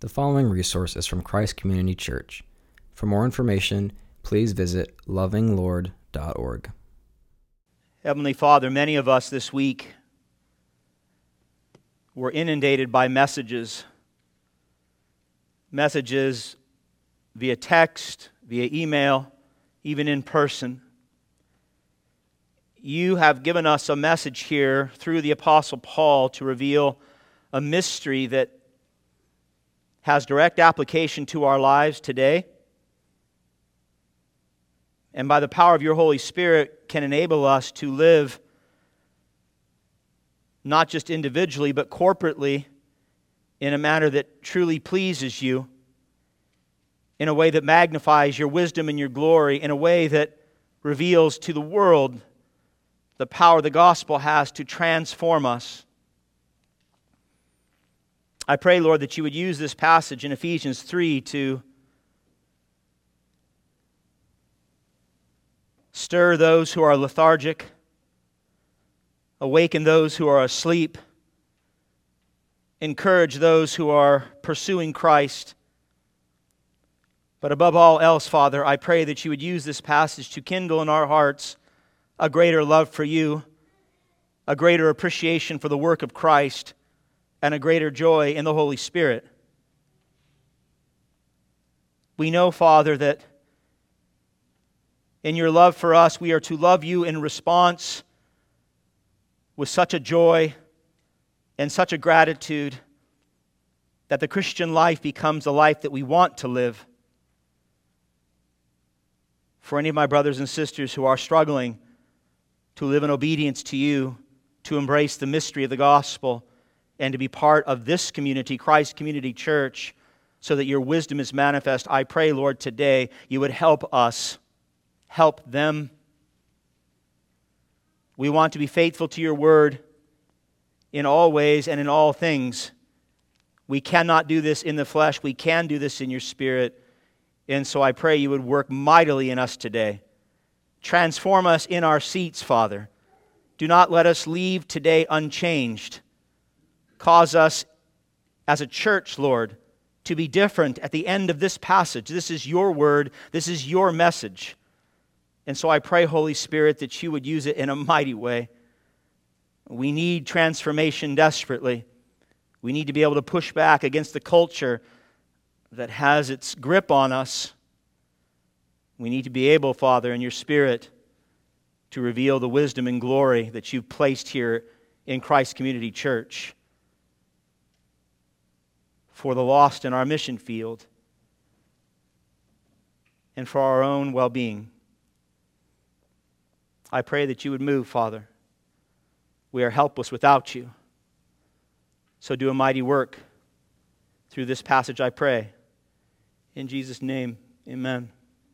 The following resource is from Christ Community Church. For more information, please visit lovinglord.org. Heavenly Father, many of us this week were inundated by messages via text, via email, even in person. You have given us a message here through the Apostle Paul to reveal a mystery that has direct application to our lives today, and by the power of your Holy Spirit can enable us to live not just individually but corporately in a manner that truly pleases you, in a way that magnifies your wisdom and your glory, in a way that reveals to the world the power the gospel has to transform us. I pray, Lord, that you would use this passage in Ephesians 3 to stir those who are lethargic, awaken those who are asleep, encourage those who are pursuing Christ. But above all else, Father, I pray that you would use this passage to kindle in our hearts a greater love for you, a greater appreciation for the work of Christ, and a greater joy in the Holy Spirit. We know, Father, that in your love for us, we are to love you in response with such a joy and such a gratitude that the Christian life becomes a life that we want to live. For any of my brothers and sisters who are struggling to live in obedience to you, to embrace the mystery of the gospel, and to be part of this community, Christ Community Church, so that your wisdom is manifest, I pray, Lord, today you would help us, help them. We want to be faithful to your word in all ways and in all things. We cannot do this in the flesh. We can do this in your spirit. And so I pray you would work mightily in us today. Transform us in our seats, Father. Do not let us leave today unchanged. Cause us as a church, Lord, to be different at the end of this passage. This is your word. This is your message. And so I pray, Holy Spirit, that you would use it in a mighty way. We need transformation desperately. We need to be able to push back against the culture that has its grip on us. We need to be able, Father, in your Spirit, to reveal the wisdom and glory that you've placed here in Christ Community Church for the lost in our mission field and for our own well-being. I pray that you would move, Father. We are helpless without you. So do a mighty work through this passage, I pray. In Jesus' name, amen.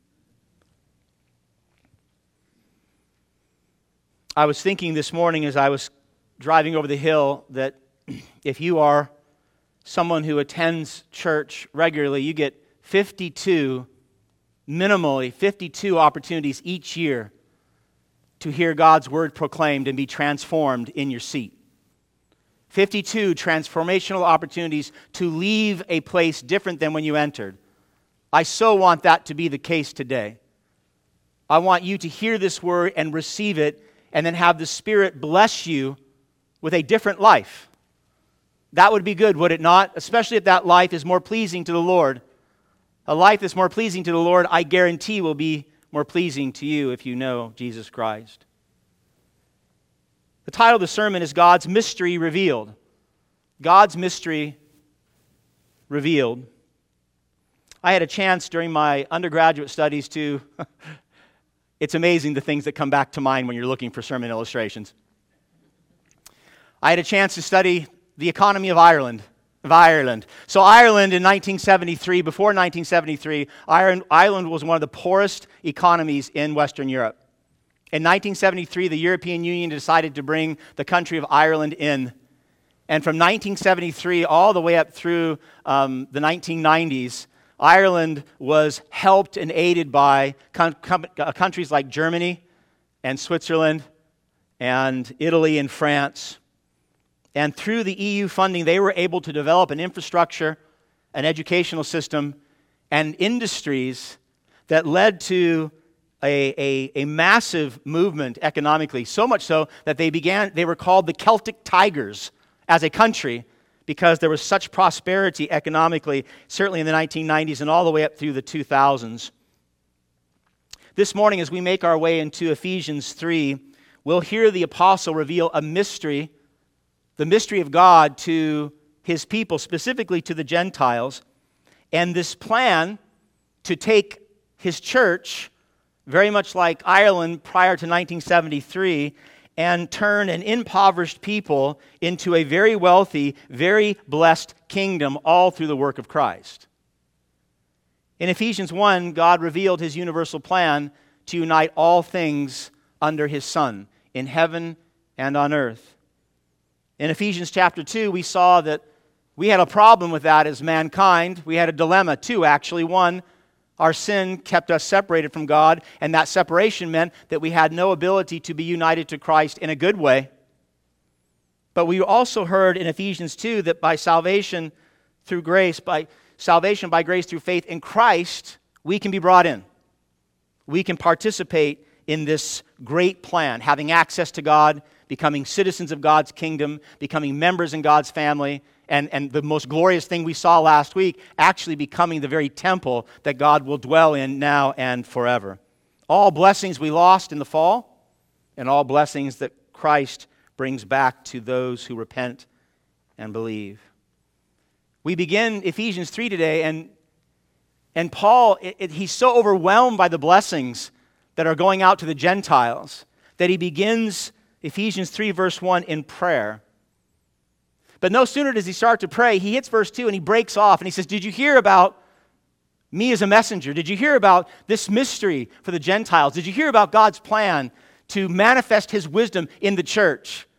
I was thinking this morning as I was driving over the hill that if you are someone who attends church regularly, you get minimally 52 opportunities each year to hear God's word proclaimed and be transformed in your seat. 52 transformational opportunities to leave a place different than when you entered. I so want that to be the case today. I want you to hear this word and receive it and then have the Spirit bless you with a different life. That would be good, would it not? Especially if that life is more pleasing to the Lord. A life that's more pleasing to the Lord, I guarantee, will be more pleasing to you if you know Jesus Christ. The title of the sermon is God's Mystery Revealed. God's Mystery Revealed. I had a chance during my undergraduate studies to... It's amazing the things that come back to mind when you're looking for sermon illustrations. I had a chance to study the economy of Ireland. So Ireland in 1973, before 1973, Ireland was one of the poorest economies in Western Europe. In 1973, the European Union decided to bring the country of Ireland in. And from 1973 all the way up through the 1990s, Ireland was helped and aided by countries like Germany and Switzerland and Italy and France. And through the EU funding, they were able to develop an infrastructure an educational system, and industries that led to a massive movement economically, so much so that they were called the Celtic Tigers as a country because there was such prosperity economically, certainly in the 1990s and all the way up through the 2000s. This morning, as we make our way into Ephesians 3, we'll hear the apostle reveal a mystery, the mystery of God to his people, specifically to the Gentiles, and this plan to take his church, very much like Ireland prior to 1973, and turn an impoverished people into a very wealthy, very blessed kingdom, all through the work of Christ. In Ephesians 1, God revealed his universal plan to unite all things under his Son, in heaven and on earth. In Ephesians chapter 2, we saw that we had a problem with that as mankind. We had a dilemma, two actually. One, our sin kept us separated from God, and that separation meant that we had no ability to be united to Christ in a good way. But we also heard in Ephesians 2 that by salvation through grace, by salvation by grace through faith in Christ, we can be brought in. We can participate in this great plan, having access to God, becoming citizens of God's kingdom, becoming members in God's family, and the most glorious thing we saw last week, actually becoming the very temple that God will dwell in now and forever. All blessings we lost in the fall, and all blessings that Christ brings back to those who repent and believe. We begin Ephesians 3 today, and Paul, he's so overwhelmed by the blessings that are going out to the Gentiles that he begins Ephesians 3 verse 1 in prayer. But no sooner does he start to pray, he hits verse 2 and he breaks off and he says, did you hear about me as a messenger? Did you hear about this mystery for the Gentiles? Did you hear about God's plan to manifest his wisdom in the church?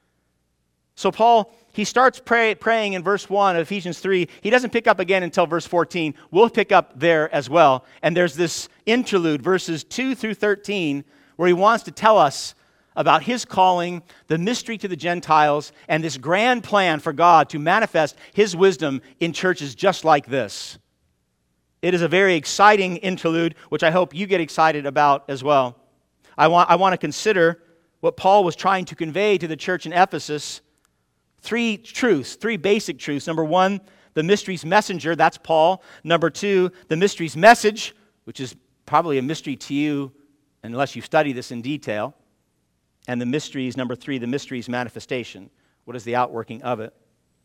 So Paul, he starts praying in verse 1 of Ephesians 3. He doesn't pick up again until verse 14. We'll pick up there as well. And there's this interlude, verses 2 through 13, where he wants to tell us about his calling, the mystery to the Gentiles, and this grand plan for God to manifest his wisdom in churches just like this. It is a very exciting interlude, which I hope you get excited about as well. I want to consider what Paul was trying to convey to the church in Ephesus. Three basic truths. Number one, the mystery's messenger, that's Paul. Number two, the mystery's message, which is probably a mystery to you unless you study this in detail. And the mysteries, number three, the mystery's manifestation. What is the outworking of it?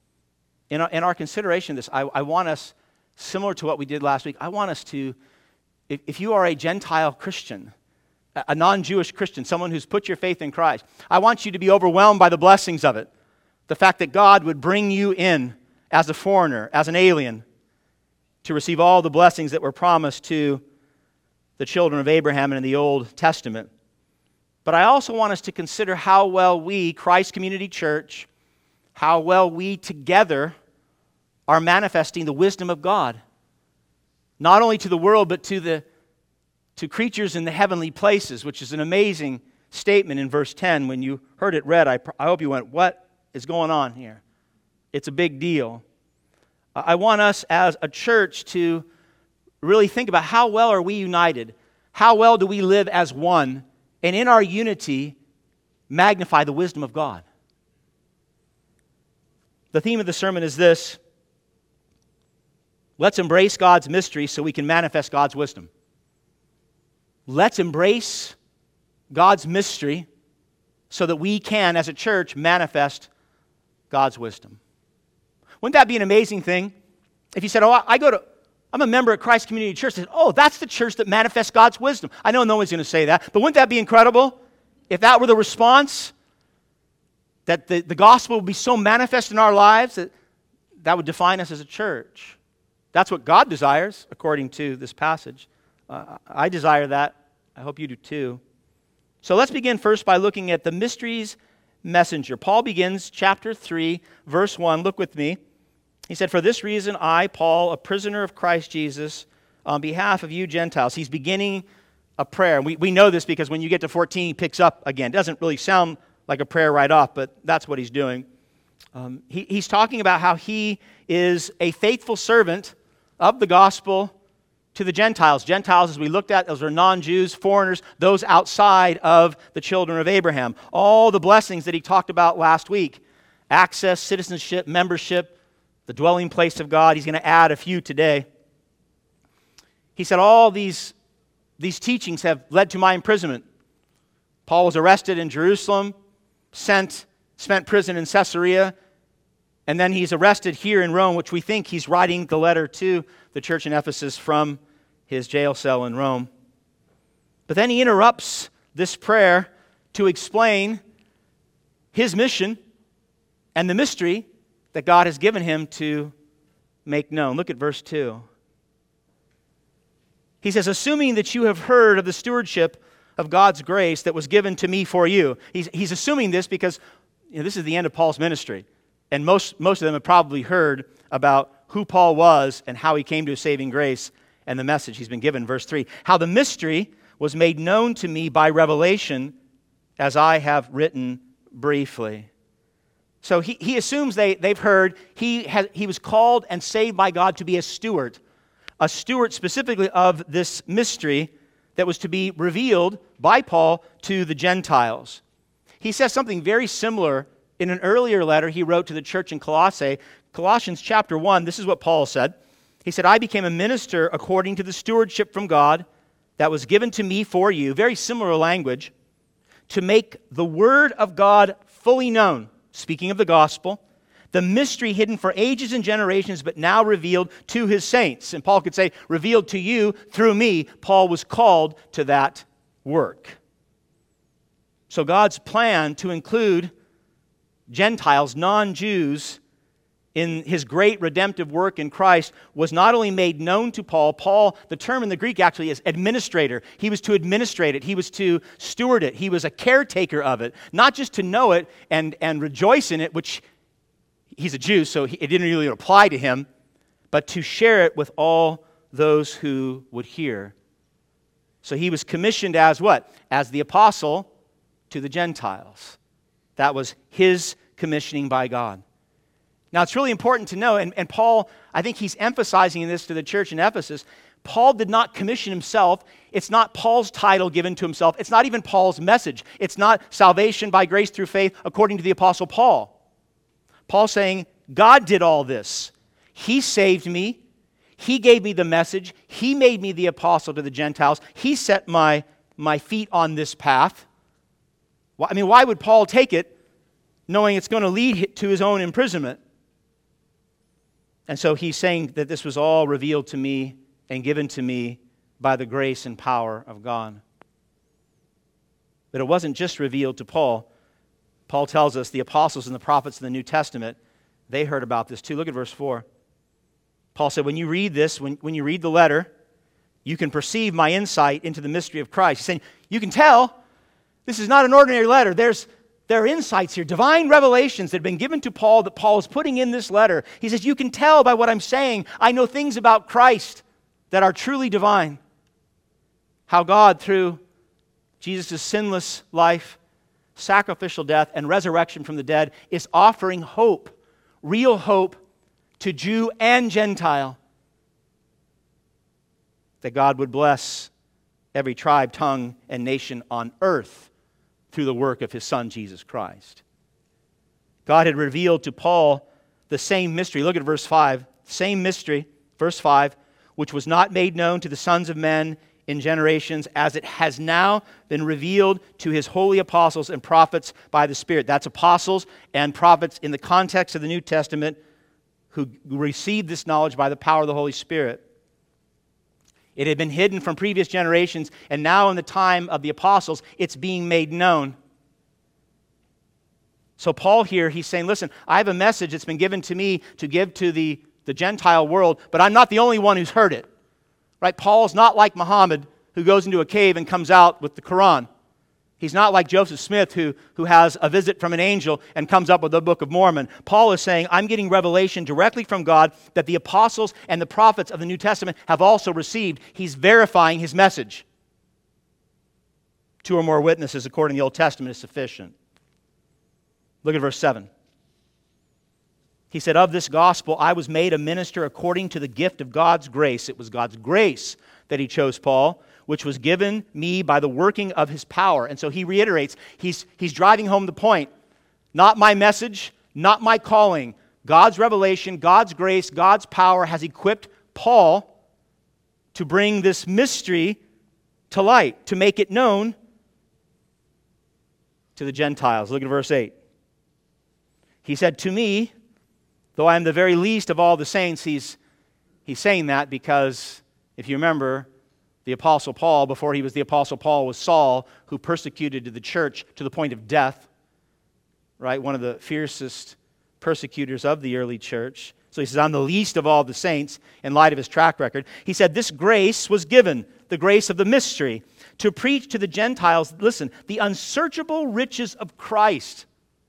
In our consideration of this, I want us, similar to what we did last week, I want us to, if you are a Gentile Christian, a non-Jewish Christian, someone who's put your faith in Christ, I want you to be overwhelmed by the blessings of it. The fact that God would bring you in as a foreigner, as an alien, to receive all the blessings that were promised to the children of Abraham in the Old Testament. But I also want us to consider how well we, Christ Community Church, how well we together are manifesting the wisdom of God. Not only to the world, but to creatures in the heavenly places, which is an amazing statement in verse 10. When you heard it read, I hope you went, what is going on here? It's a big deal. I want us as a church to really think about how well are we united? How well do we live as one? And in our unity, magnify the wisdom of God. The theme of the sermon is this: let's embrace God's mystery so we can manifest God's wisdom. Let's embrace God's mystery so that we can, as a church, manifest God's wisdom. Wouldn't that be an amazing thing? If you said, I'm a member at Christ Community Church. That's the church that manifests God's wisdom. I know no one's going to say that, but wouldn't that be incredible? If that were the response, that the gospel would be so manifest in our lives that would define us as a church. That's what God desires, according to this passage. I desire that. I hope you do too. So let's begin first by looking at the mystery's messenger. Paul begins chapter 3, verse 1. Look with me. He said, for this reason, I, Paul, a prisoner of Christ Jesus, on behalf of you Gentiles. He's beginning a prayer. We know this because when you get to 14, he picks up again. It doesn't really sound like a prayer right off, but that's what he's doing. He's talking about how he is a faithful servant of the gospel to the Gentiles. Gentiles, as we looked at, those are non-Jews, foreigners, those outside of the children of Abraham. All the blessings that he talked about last week, access, citizenship, membership, the dwelling place of God. He's going to add a few today. He said all these teachings have led to my imprisonment. Paul was arrested in Jerusalem, spent prison in Caesarea, and then he's arrested here in Rome, which we think he's writing the letter to the church in Ephesus from his jail cell in Rome. But then he interrupts this prayer to explain his mission and the mystery that God has given him to make known. Look at verse 2. He says, assuming that you have heard of the stewardship of God's grace that was given to me for you. He's assuming this because this is the end of Paul's ministry. And most of them have probably heard about who Paul was and how he came to saving grace and the message he's been given. Verse 3, how the mystery was made known to me by revelation, as I have written briefly. So he assumes they've heard he was called and saved by God to be a steward specifically of this mystery that was to be revealed by Paul to the Gentiles. He says something very similar in an earlier letter he wrote to the church in Colossae. Colossians chapter 1, this is what Paul said. He said, I became a minister according to the stewardship from God that was given to me for you, very similar language, to make the word of God fully known, speaking of the gospel, the mystery hidden for ages and generations, but now revealed to his saints. And Paul could say, revealed to you through me. Paul was called to that work. So God's plan to include Gentiles, non-Jews, in his great redemptive work in Christ was not only made known to Paul. Paul, the term in the Greek actually is administrator. He was to administrate it. He was to steward it. He was a caretaker of it. Not just to know it and rejoice in it, which he's a Jew, so it didn't really apply to him, but to share it with all those who would hear. So he was commissioned as what? As the apostle to the Gentiles. That was his commissioning by God. Now, it's really important to know, and Paul, I think he's emphasizing this to the church in Ephesus, Paul did not commission himself. It's not Paul's title given to himself. It's not even Paul's message. It's not salvation by grace through faith according to the Apostle Paul. Paul's saying, God did all this. He saved me. He gave me the message. He made me the apostle to the Gentiles. He set my feet on this path. I mean, why would Paul take it knowing it's going to lead to his own imprisonment? And so he's saying that this was all revealed to me and given to me by the grace and power of God. But it wasn't just revealed to Paul. Paul tells us the apostles and the prophets in the New Testament, they heard about this too. Look at verse 4. Paul said, when you read this, when you read the letter, you can perceive my insight into the mystery of Christ. He's saying, you can tell this is not an ordinary letter. There are insights here, divine revelations that have been given to Paul that Paul is putting in this letter. He says, you can tell by what I'm saying. I know things about Christ that are truly divine. How God, through Jesus' sinless life, sacrificial death, and resurrection from the dead, is offering hope, real hope, to Jew and Gentile. That God would bless every tribe, tongue, and nation on earth through the work of his Son, Jesus Christ. God had revealed to Paul the same mystery. Look at verse 5. Same mystery, verse 5, which was not made known to the sons of men in generations, as it has now been revealed to his holy apostles and prophets by the Spirit. That's apostles and prophets in the context of the New Testament who received this knowledge by the power of the Holy Spirit. It had been hidden from previous generations, and now in the time of the apostles, it's being made known. So Paul here, he's saying, listen, I have a message that's been given to me to give to the Gentile world, but I'm not the only one who's heard it. Right? Paul's not like Muhammad, who goes into a cave and comes out with the Quran. He's not like Joseph Smith, who has a visit from an angel and comes up with the Book of Mormon. Paul is saying, I'm getting revelation directly from God that the apostles and the prophets of the New Testament have also received. He's verifying his message. 2 or more witnesses, according to the Old Testament, is sufficient. Look at verse 7. He said, of this gospel, I was made a minister according to the gift of God's grace. It was God's grace that he chose Paul, which was given me by the working of his power. And so he reiterates, he's driving home the point. Not my message, not my calling. God's revelation, God's grace, God's power has equipped Paul to bring this mystery to light, to make it known to the Gentiles. Look at verse 8. He said, to me, though I am the very least of all the saints, he's saying that because, if you remember, the Apostle Paul, before he was the Apostle Paul, was Saul, who persecuted the church to the point of death, right? One of the fiercest persecutors of the early church. So he says, I'm the least of all the saints in light of his track record. He said, this grace was given, the grace of the mystery, to preach to the Gentiles, listen, the unsearchable riches of Christ,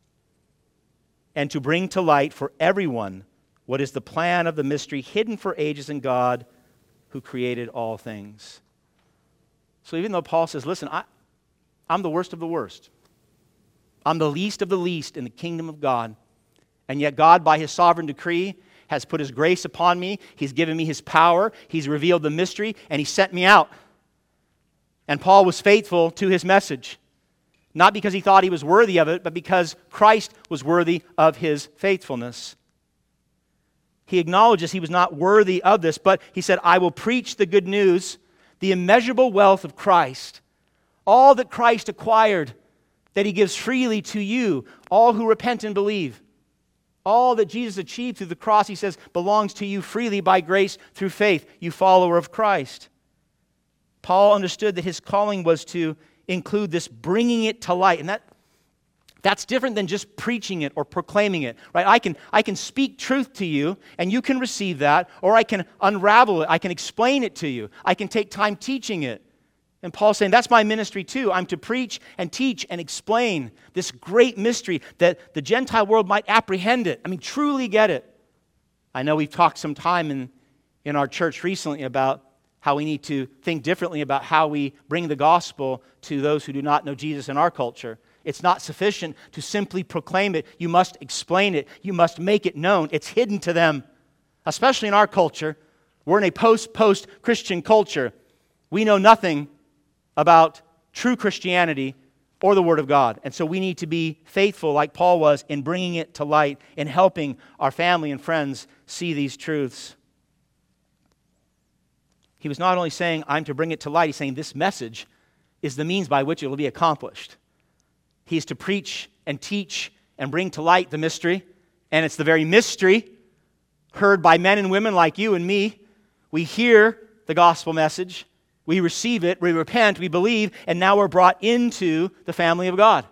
and to bring to light for everyone what is the plan of the mystery hidden for ages in God who created all things. So even though Paul says, listen, I'm the worst of the worst. I'm the least of the least in the kingdom of God. And yet God, by his sovereign decree, has put his grace upon me. He's given me his power. He's revealed the mystery, and he sent me out. And Paul was faithful to his message. Not because he thought he was worthy of it, but because Christ was worthy of his faithfulness. He acknowledges he was not worthy of this, but he said, I will preach the good news, the immeasurable wealth of Christ, all that Christ acquired, that he gives freely to you, all who repent and believe. All that Jesus achieved through the cross, he says, belongs to you freely by grace through faith, you follower of Christ. Paul understood that his calling was to include this bringing it to light. And that's different than just preaching it or proclaiming it, right? I can speak truth to you and you can receive that, or I can unravel it. I can explain it to you. I can take time teaching it. And Paul's saying, that's my ministry too. I'm to preach and teach and explain this great mystery that the Gentile world might apprehend it. I mean, truly get it. I know we've talked some time in our church recently about how we need to think differently about how we bring the gospel to those who do not know Jesus in our culture. It's not sufficient to simply proclaim it. You must explain it. You must make it known. It's hidden to them, especially in our culture. We're in a post-Christian culture. We know nothing about true Christianity or the Word of God. And so we need to be faithful, like Paul was, in bringing it to light, in helping our family and friends see these truths. He was not only saying, I'm to bring it to light, he's saying this message is the means by which it will be accomplished. He's to preach and teach and bring to light the mystery, and it's the very mystery heard by men and women like you and me. We hear the gospel message, we receive it, we repent, we believe, and now we're brought into the family of God.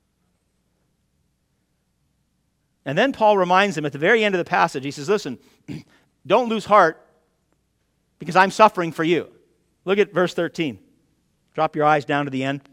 And then Paul reminds them at the very end of the passage, he says, listen, don't lose heart because I'm suffering for you. Look at verse 13. Drop your eyes down to the end.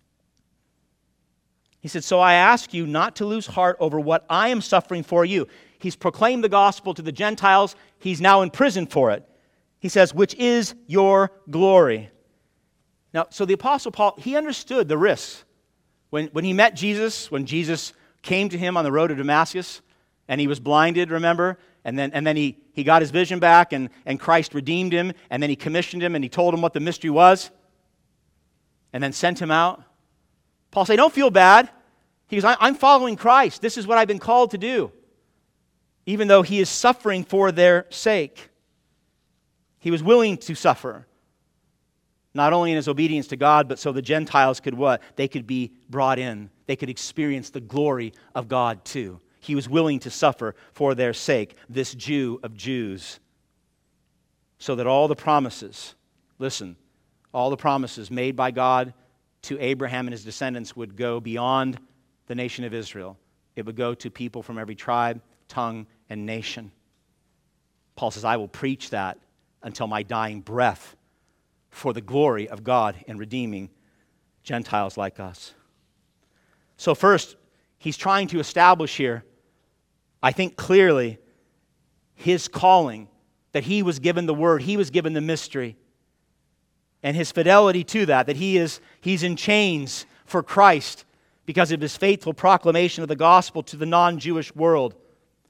He said, so I ask you not to lose heart over what I am suffering for you. He's proclaimed the gospel to the Gentiles. He's now in prison for it. He says, which is your glory. Now, so the Apostle Paul, he understood the risks. When he met Jesus, when Jesus came to him on the road to Damascus, and he was blinded, remember? And then he got his vision back, and Christ redeemed him, and then he commissioned him, and he told him what the mystery was, and then sent him out. Paul said, don't feel bad. He goes, I'm following Christ. This is what I've been called to do. Even though he is suffering for their sake. He was willing to suffer. Not only in his obedience to God, but so the Gentiles could what? They could be brought in. They could experience the glory of God too. He was willing to suffer for their sake, this Jew of Jews. So that all the promises, listen, all the promises made by God to Abraham and his descendants would go beyond the nation of Israel. It would go to people from every tribe, tongue, and nation. Paul says, I will preach that until my dying breath for the glory of God in redeeming Gentiles like us. So first, he's trying to establish here, I think clearly, his calling, that he was given the word, he was given the mystery, and his fidelity to that he's in chains for Christ because of his faithful proclamation of the gospel to the non-Jewish world,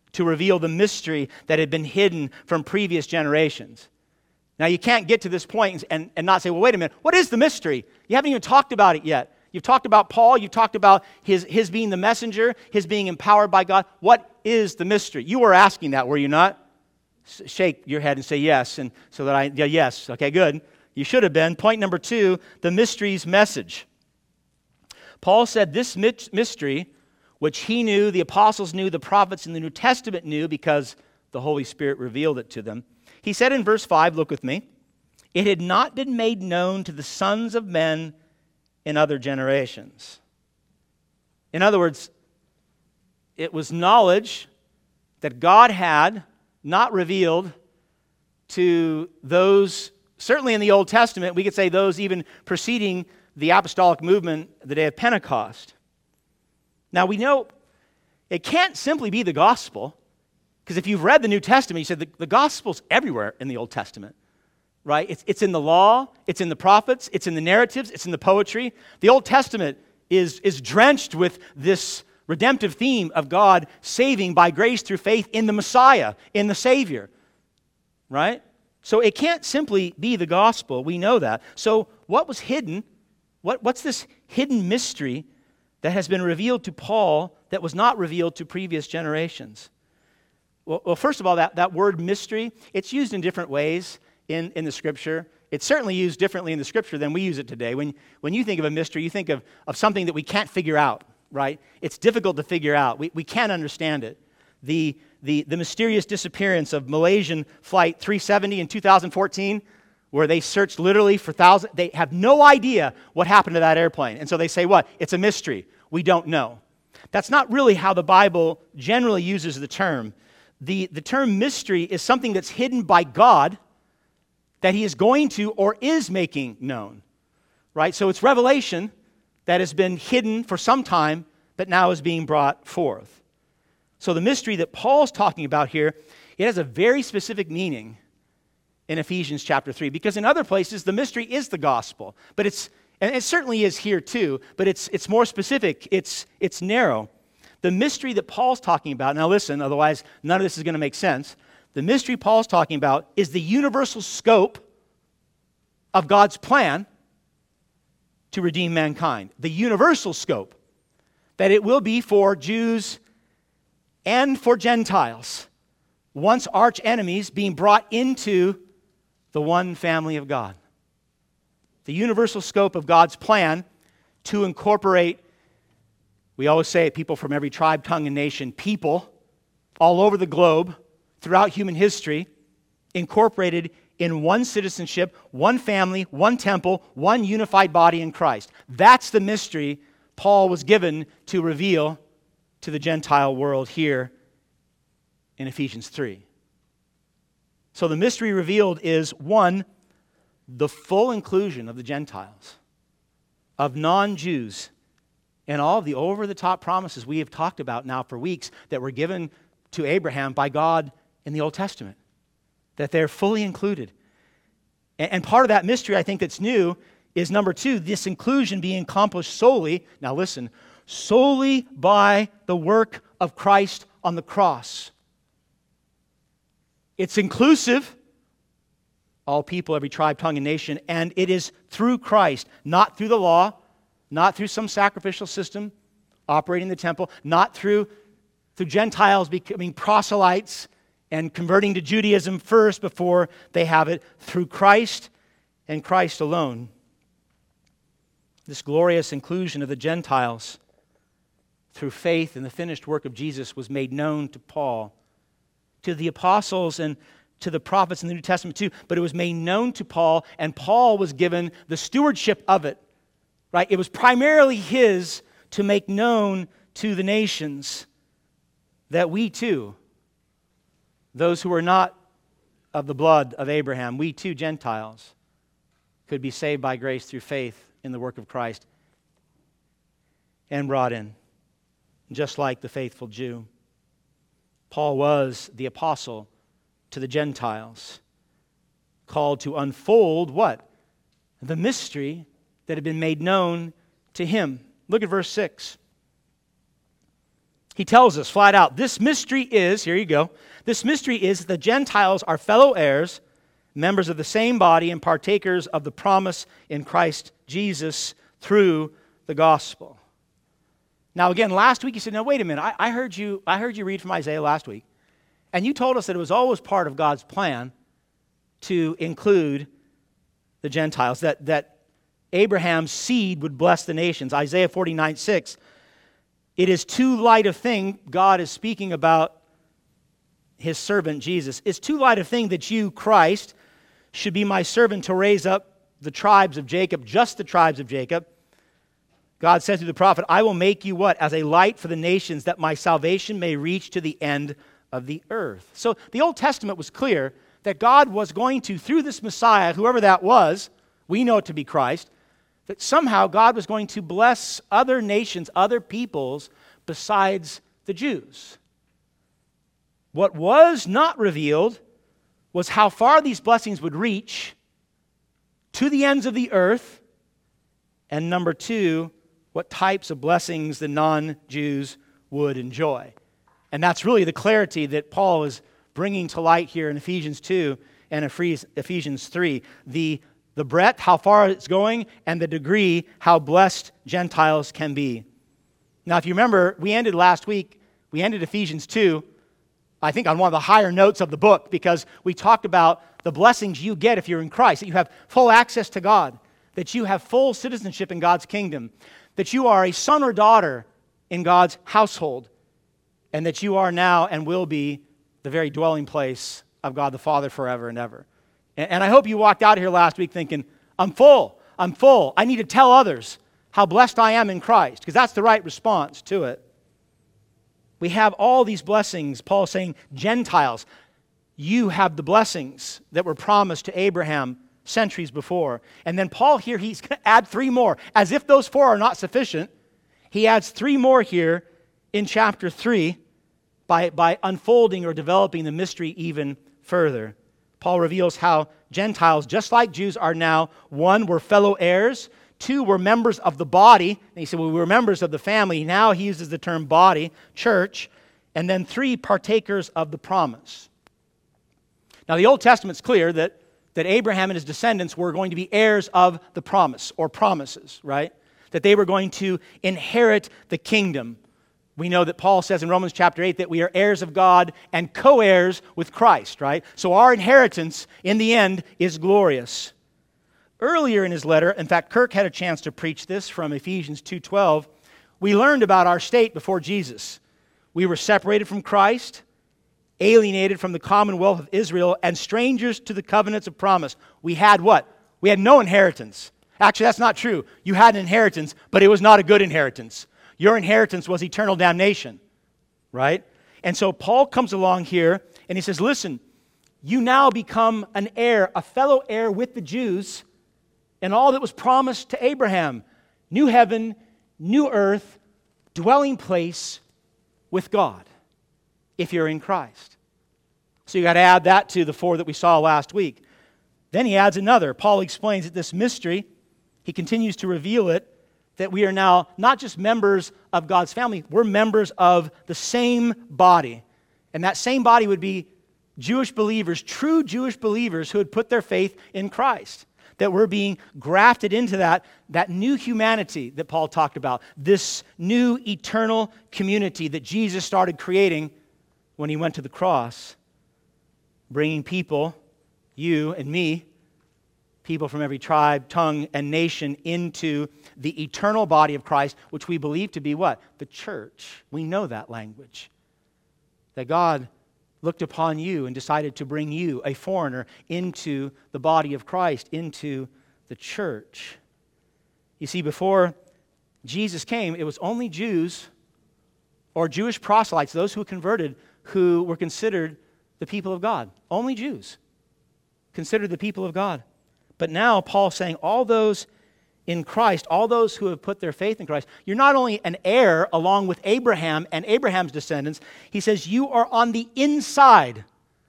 to reveal the mystery that had been hidden from previous generations. Now, you can't get to this point and not say, well, wait a minute, what is the mystery? You haven't even talked about it yet. You've talked about Paul. You've talked about his being the messenger, his being empowered by God. What is the mystery? You were asking that, were you not? Shake your head and say yes. And so that yes. Okay, good. You should have been. Point number 2, the mystery's message. Paul said this mystery, which he knew, the apostles knew, the prophets in the New Testament knew because the Holy Spirit revealed it to them. He said in verse 5, look with me, it had not been made known to the sons of men in other generations. In other words, it was knowledge that God had not revealed to those, certainly in the Old Testament, we could say those even preceding the apostolic movement, the day of Pentecost. Now we know it can't simply be the gospel, because if you've read the New Testament, you said the gospel's everywhere in the Old Testament. Right? It's in the law, it's in the prophets, it's in the narratives, it's in the poetry. The Old Testament is drenched with this redemptive theme of God saving by grace through faith in the Messiah, in the Savior. Right? So it can't simply be the gospel. We know that. So what was hidden? What's this hidden mystery that has been revealed to Paul that was not revealed to previous generations? Well, first of all, that word mystery, it's used in different ways in the Scripture. It's certainly used differently in the Scripture than we use it today. When you think of a mystery, you think of something that we can't figure out, right? It's difficult to figure out. We can't understand it. The mysterious disappearance of Malaysian Flight 370 in 2014, where they searched literally for thousands. They have no idea what happened to that airplane. And so they say, what? It's a mystery. We don't know. That's not really how the Bible generally uses the term. The term mystery is something that's hidden by God that he is going to or is making known, right? So it's revelation that has been hidden for some time, but now is being brought forth. So the mystery that Paul's talking about here, it has a very specific meaning in Ephesians chapter 3, because in other places, the mystery is the gospel, but and it certainly is here too, but it's more specific, it's narrow. The mystery that Paul's talking about, now listen, otherwise none of this is going to make sense. The mystery Paul's talking about is the universal scope of God's plan to redeem mankind. The universal scope. That it will be for Jews and for Gentiles, once arch enemies, being brought into the one family of God. The universal scope of God's plan to incorporate, we always say it, people from every tribe, tongue, and nation, people all over the globe, throughout human history, incorporated in one citizenship, one family, one temple, one unified body in Christ. That's the mystery Paul was given to reveal to the Gentile world here in Ephesians 3. So the mystery revealed is, 1, the full inclusion of the Gentiles, of non-Jews, and all of the over-the-top promises we have talked about now for weeks that were given to Abraham by God in the Old Testament, that they're fully included. And part of that mystery, I think, that's new is, number 2, this inclusion being accomplished solely, now listen, solely by the work of Christ on the cross. It's inclusive, all people, every tribe, tongue, and nation, and it is through Christ, not through the law, not through some sacrificial system operating the temple, not through Gentiles becoming proselytes and converting to Judaism first before they have it, through Christ and Christ alone. This glorious inclusion of the Gentiles through faith in the finished work of Jesus was made known to Paul, to the apostles, and to the prophets in the New Testament too, but it was made known to Paul, and Paul was given the stewardship of it, right? It was primarily his to make known to the nations that we too, those who are not of the blood of Abraham, we too, Gentiles, could be saved by grace through faith in the work of Christ and brought in, just like the faithful Jew. Paul was the apostle to the Gentiles, called to unfold what? The mystery that had been made known to him. Look at verse 6. He tells us flat out, this mystery is, here you go, this mystery is the Gentiles are fellow heirs, members of the same body, and partakers of the promise in Christ Jesus through the gospel. Now again, last week you said, now wait a minute, I heard you read from Isaiah last week, and you told us that it was always part of God's plan to include the Gentiles, that Abraham's seed would bless the nations. Isaiah 49:6. It is too light a thing, God is speaking about his servant Jesus. It's too light a thing that you, Christ, should be my servant to raise up the tribes of Jacob, just the tribes of Jacob. God said to the prophet, I will make you what? As a light for the nations, that my salvation may reach to the end of the earth. So the Old Testament was clear that God was going to, through this Messiah, whoever that was, we know it to be Christ, that somehow God was going to bless other nations, other peoples, besides the Jews. What was not revealed was how far these blessings would reach to the ends of the earth, and number two, what types of blessings the non-Jews would enjoy. And that's really the clarity that Paul is bringing to light here in Ephesians 2 and Ephesians 3. The breadth, how far it's going, and the degree, how blessed Gentiles can be. Now, if you remember, we ended Ephesians 2, I think on one of the higher notes of the book, because we talked about the blessings you get if you're in Christ, that you have full access to God, that you have full citizenship in God's kingdom, that you are a son or daughter in God's household, and that you are now and will be the very dwelling place of God the Father forever and ever. And I hope you walked out here last week thinking, I'm full. I need to tell others how blessed I am in Christ, because that's the right response to it. We have all these blessings. Paul's saying, Gentiles, you have the blessings that were promised to Abraham centuries before. And then Paul here, he's going to add three more. As if those four are not sufficient, he adds three more here in chapter 3 by unfolding or developing the mystery even further. Paul reveals how Gentiles, just like Jews, are now, one, were fellow heirs, two, were members of the body. And he said, well, we were members of the family. Now he uses the term body, church. And then three, partakers of the promise. Now the Old Testament's clear that Abraham and his descendants were going to be heirs of the promise, or promises, right? That they were going to inherit the kingdom. We know that Paul says in Romans chapter 8 that we are heirs of God and co-heirs with Christ, right? So our inheritance in the end is glorious. Earlier in his letter, in fact, Kirk had a chance to preach this from Ephesians 2:12, we learned about our state before Jesus. We were separated from Christ, alienated from the commonwealth of Israel, and strangers to the covenants of promise. We had what? We had no inheritance. Actually, that's not true. You had an inheritance, but it was not a good inheritance. Your inheritance was eternal damnation, right? And so Paul comes along here and he says, listen, you now become an heir, a fellow heir with the Jews, and all that was promised to Abraham. New heaven, new earth, dwelling place with God, if you're in Christ. So you got to add that to the four that we saw last week. Then he adds another. Paul explains that this mystery, he continues to reveal it, that we are now not just members of God's family, we're members of the same body. And that same body would be Jewish believers, true Jewish believers who had put their faith in Christ. That we're being grafted into that new humanity that Paul talked about, this new eternal community that Jesus started creating when he went to the cross, bringing people, you and me, people from every tribe, tongue, and nation into the eternal body of Christ, which we believe to be what? The church. We know that language. That God looked upon you and decided to bring you, a foreigner, into the body of Christ, into the church. You see, before Jesus came, it was only Jews or Jewish proselytes, those who converted, who were considered the people of God. Only Jews considered the people of God. But now Paul's saying all those in Christ, all those who have put their faith in Christ, you're not only an heir along with Abraham and Abraham's descendants, he says you are on the inside.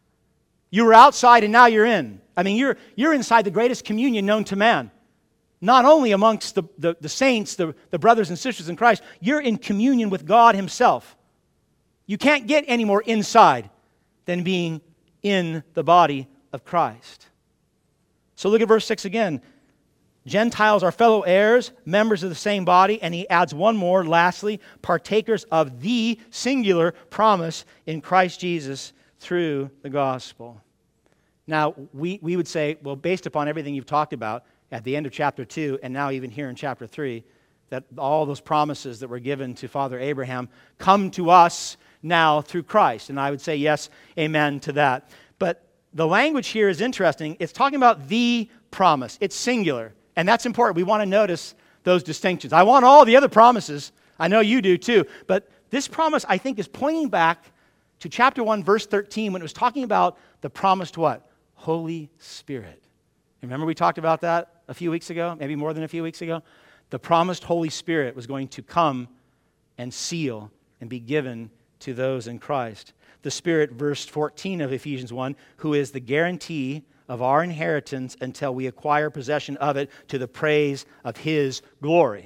You were outside and now you're in. I mean, you're inside the greatest communion known to man. Not only amongst the saints, the brothers and sisters in Christ, you're in communion with God himself. You can't get any more inside than being in the body of Christ. So look at verse 6 again. Gentiles are fellow heirs, members of the same body, and he adds one more, lastly, partakers of the singular promise in Christ Jesus through the gospel. Now, we would say, well, based upon everything you've talked about at the end of chapter 2, and now even here in chapter 3, that all those promises that were given to Father Abraham come to us now through Christ. And I would say yes, amen to that. But the language here is interesting. It's talking about the promise. It's singular. And that's important. We want to notice those distinctions. I want all the other promises. I know you do too. But this promise, I think, is pointing back to chapter 1, verse 13, when it was talking about the promised what? Holy Spirit. Remember we talked about that a few weeks ago, maybe more than a few weeks ago? The promised Holy Spirit was going to come and seal and be given to those in Christ. The Spirit, verse 14 of Ephesians 1, who is the guarantee of our inheritance until we acquire possession of it to the praise of His glory.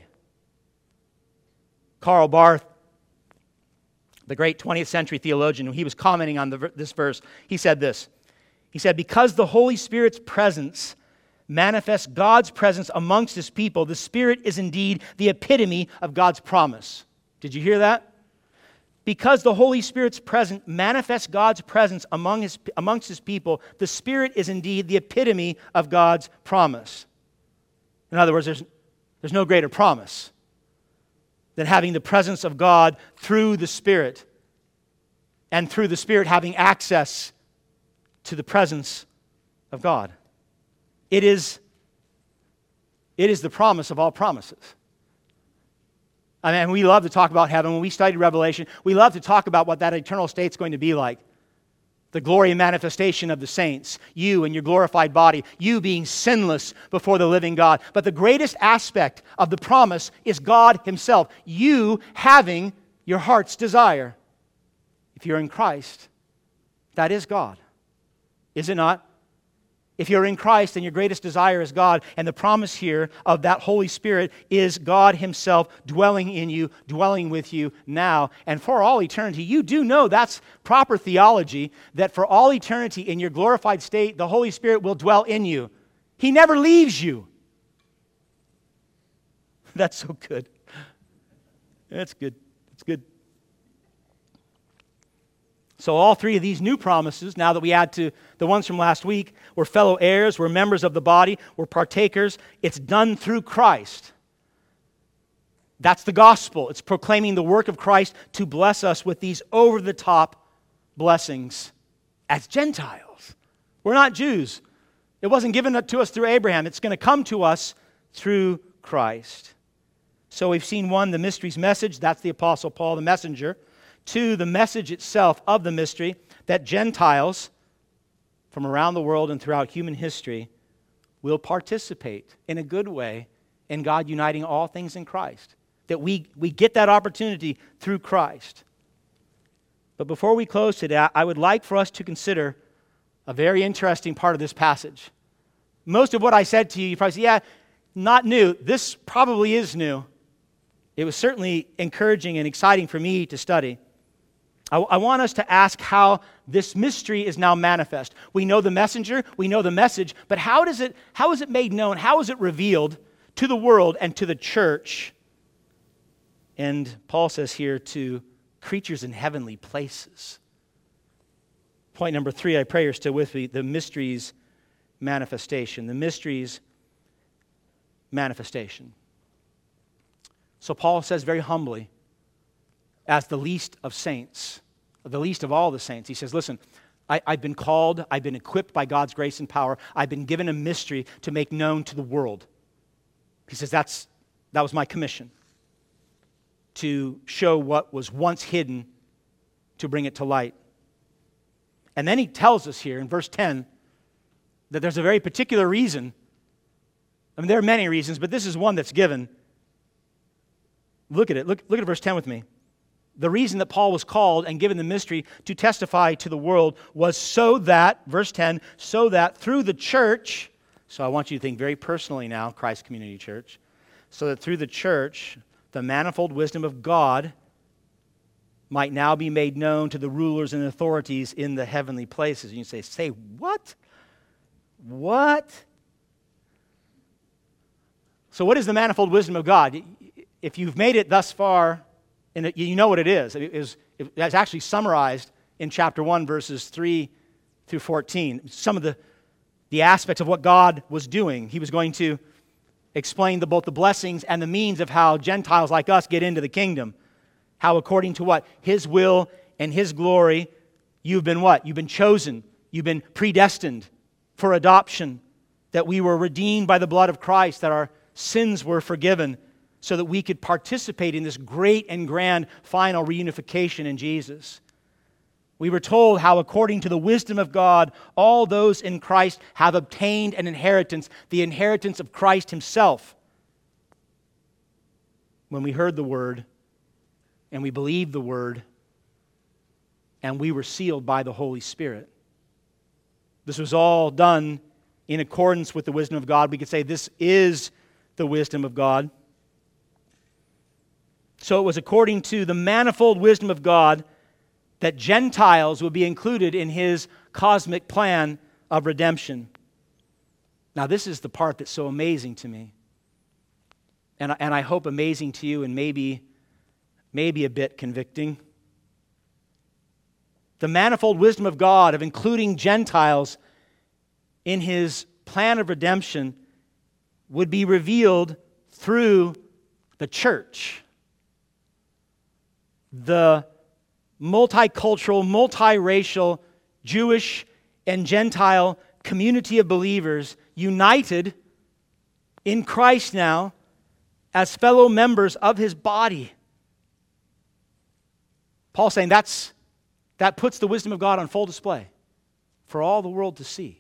Karl Barth, the great 20th century theologian, when he was commenting on this verse, he said this. He said, because the Holy Spirit's presence manifests God's presence amongst His people, the Spirit is indeed the epitome of God's promise. Did you hear that? Because the Holy Spirit's presence manifests God's presence amongst His people, the Spirit is indeed the epitome of God's promise. In other words, there's no greater promise than having the presence of God through the Spirit, and through the Spirit having access to the presence of God. It is the promise of all promises. I mean, we love to talk about heaven. When we study Revelation, we love to talk about what that eternal state's going to be like. The glory and manifestation of the saints, you and your glorified body, you being sinless before the living God. But the greatest aspect of the promise is God Himself, you having your heart's desire. If you're in Christ, that is God. Is it not? If you're in Christ and your greatest desire is God, and the promise here of that Holy Spirit is God Himself dwelling in you, dwelling with you now and for all eternity, you do know that's proper theology, that for all eternity in your glorified state, the Holy Spirit will dwell in you. He never leaves you. That's so good. That's good. It's good. So all three of these new promises, now that we add to the ones from last week, we're fellow heirs, we're members of the body, we're partakers. It's done through Christ. That's the gospel. It's proclaiming the work of Christ to bless us with these over-the-top blessings as Gentiles. We're not Jews. It wasn't given to us through Abraham. It's going to come to us through Christ. So we've seen one, the mystery's message. That's the Apostle Paul, the messenger. Two, the message itself of the mystery, that Gentiles from around the world and throughout human history will participate in a good way in God uniting all things in Christ. That we get that opportunity through Christ. But before we close today, I would like for us to consider a very interesting part of this passage. Most of what I said to you, you probably say, yeah, not new. This probably is new. It was certainly encouraging and exciting for me to study. I want us to ask how this mystery is now manifest. We know the messenger, we know the message, but how is it made known? How is it revealed to the world and to the church? And Paul says here, to creatures in heavenly places. Point number 3, I pray you're still with me, the mystery's manifestation. The mystery's manifestation. So Paul says very humbly, as the least of saints, the least of all the saints, he says, listen, I've been called, I've been equipped by God's grace and power, I've been given a mystery to make known to the world. He says that was my commission, to show what was once hidden, to bring it to light. And then he tells us here in verse 10 that there's a very particular reason. I mean, there are many reasons, but this is one that's given. Look at it. Look at verse 10 with me. The reason that Paul was called and given the mystery to testify to the world was so that, verse 10, so that through the church, so I want you to think very personally now, Christ Community Church, so that through the church, the manifold wisdom of God might now be made known to the rulers and authorities in the heavenly places. And you say what? What? So what is the manifold wisdom of God? If you've made it thus far, and you know what it is. It's actually summarized in chapter 1, verses 3 through 14. Some of the aspects of what God was doing. He was going to explain both the blessings and the means of how Gentiles like us get into the kingdom. How according to what? His will and His glory, you've been what? You've been chosen. You've been predestined for adoption. That we were redeemed by the blood of Christ. That our sins were forgiven. So that we could participate in this great and grand final reunification in Jesus. We were told how according to the wisdom of God, all those in Christ have obtained an inheritance, the inheritance of Christ Himself. When we heard the Word, and we believed the Word, and we were sealed by the Holy Spirit. This was all done in accordance with the wisdom of God. We could say this is the wisdom of God. So it was according to the manifold wisdom of God that Gentiles would be included in His cosmic plan of redemption. Now this is the part that's so amazing to me. And I hope amazing to you, and maybe a bit convicting. The manifold wisdom of God of including Gentiles in His plan of redemption would be revealed through the church. The multicultural, multiracial, Jewish and Gentile community of believers united in Christ now as fellow members of His body. Paul's saying that puts the wisdom of God on full display for all the world to see.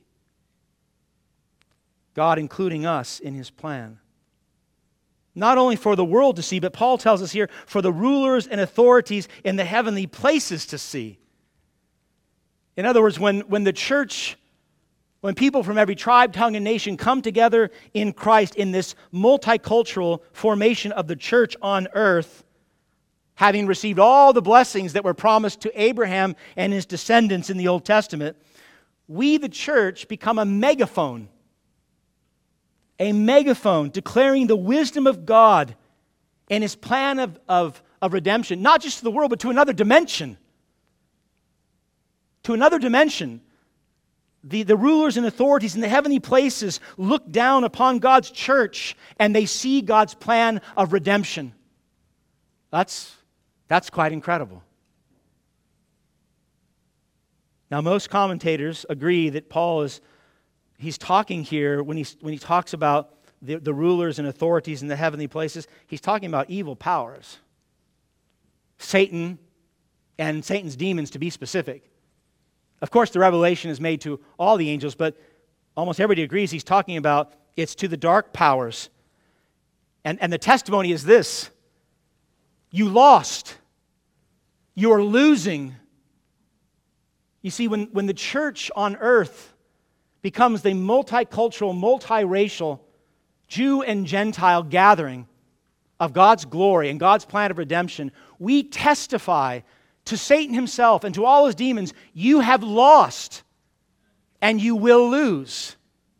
God including us in His plan. Not only for the world to see, but Paul tells us here, for the rulers and authorities in the heavenly places to see. In other words, when the church, when people from every tribe, tongue, and nation come together in Christ in this multicultural formation of the church on earth, having received all the blessings that were promised to Abraham and his descendants in the Old Testament, we, the church, become a megaphone declaring the wisdom of God and His plan of redemption, not just to the world, but to another dimension. To another dimension. The rulers and authorities in the heavenly places look down upon God's church and they see God's plan of redemption. That's quite incredible. Now, most commentators agree that Paul he's talking here, when he talks about the rulers and authorities in the heavenly places, he's talking about evil powers. Satan and Satan's demons, to be specific. Of course, the revelation is made to all the angels, but almost everybody agrees he's talking about it's to the dark powers. And the testimony is this: you lost. You are losing. You see, when the church on earth becomes the multicultural, multiracial Jew and Gentile gathering of God's glory and God's plan of redemption, we testify to Satan himself and to all his demons, you have lost and you will lose.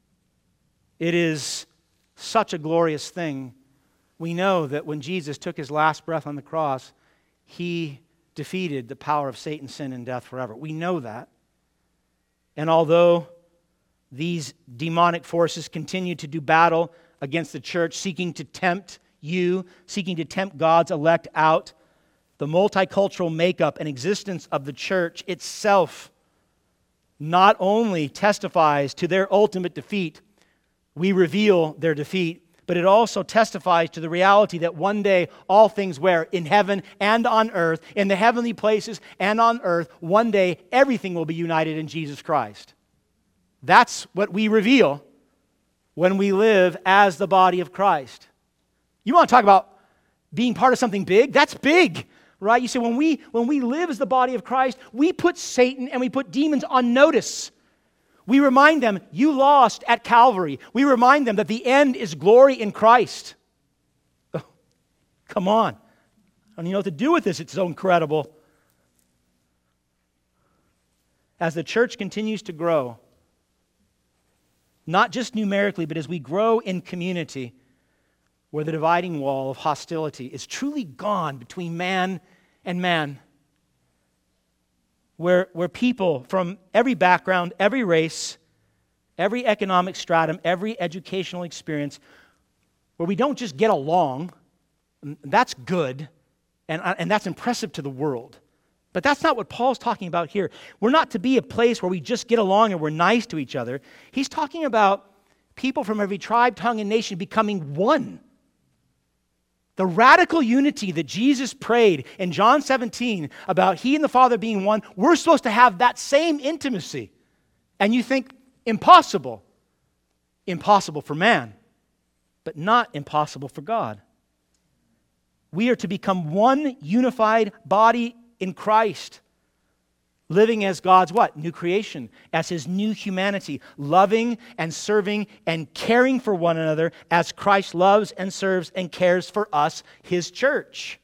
It is such a glorious thing. We know that when Jesus took His last breath on the cross, He defeated the power of Satan, sin, and death forever. We know that. And although these demonic forces continue to do battle against the church, seeking to tempt you, seeking to tempt God's elect out, the multicultural makeup and existence of the church itself not only testifies to their ultimate defeat, we reveal their defeat, but it also testifies to the reality that one day all things where? In heaven and on earth, in the heavenly places and on earth, one day everything will be united in Jesus Christ. That's what we reveal when we live as the body of Christ. You want to talk about being part of something big? That's big, right? You see, when we live as the body of Christ, we put Satan and we put demons on notice. We remind them, you lost at Calvary. We remind them that the end is glory in Christ. Oh, come on. I don't even know what to do with this. It's so incredible. as the church continues to grow, not just numerically, but as we grow in community, where the dividing wall of hostility is truly gone between man and man, where people from every background, every race, every economic stratum, every educational experience, where we don't just get along, that's good, and that's impressive to the world. But that's not what Paul's talking about here. We're not to be a place where we just get along and we're nice to each other. He's talking about people from every tribe, tongue, and nation becoming one. The radical unity that Jesus prayed in John 17 about He and the Father being one, we're supposed to have that same intimacy. And you think, impossible. Impossible for man, but not impossible for God. We are to become one unified body in Christ, living as God's what? New creation, as His new humanity, loving and serving and caring for one another as Christ loves and serves and cares for us, His church.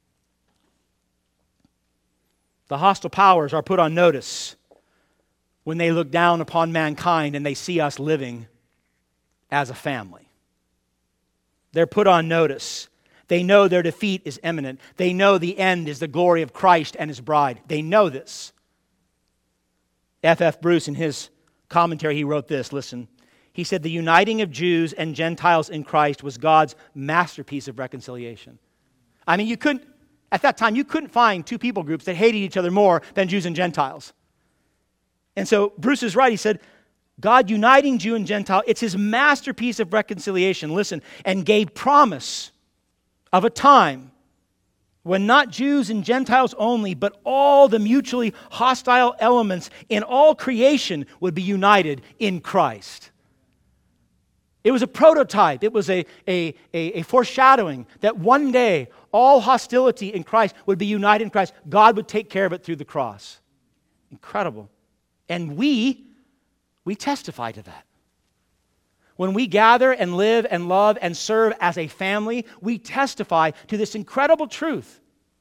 The hostile powers are put on notice when they look down upon mankind and they see us living as a family. They're put on notice. They know their defeat is imminent. They know the end is the glory of Christ and His bride. They know this. F.F. Bruce, in his commentary, he wrote this, listen. He said, the uniting of Jews and Gentiles in Christ was God's masterpiece of reconciliation. I mean, at that time, you couldn't find two people groups that hated each other more than Jews and Gentiles. And so Bruce is right. He said, God uniting Jew and Gentile, it's His masterpiece of reconciliation, listen, and gave promise of a time when not Jews and Gentiles only, but all the mutually hostile elements in all creation would be united in Christ. It was a prototype. It was a foreshadowing that one day all hostility in Christ would be united in Christ. God would take care of it through the cross. Incredible. And we testify to that. When we gather and live and love and serve as a family, we testify to this incredible truth.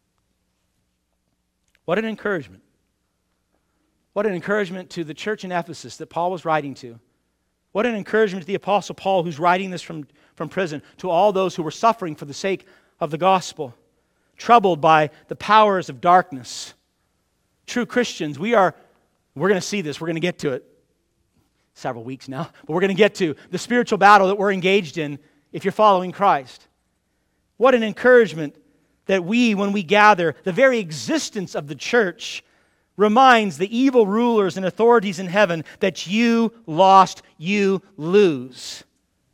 What an encouragement. What an encouragement to the church in Ephesus that Paul was writing to. What an encouragement to the Apostle Paul, who's writing this from prison, to all those who were suffering for the sake of the gospel, troubled by the powers of darkness. True Christians, we're going to see this, we're going to get to it. Several weeks now, but we're going to get to the spiritual battle that we're engaged in if you're following Christ. What an encouragement that when we gather, the very existence of the church reminds the evil rulers and authorities in heaven that you lost, you lose.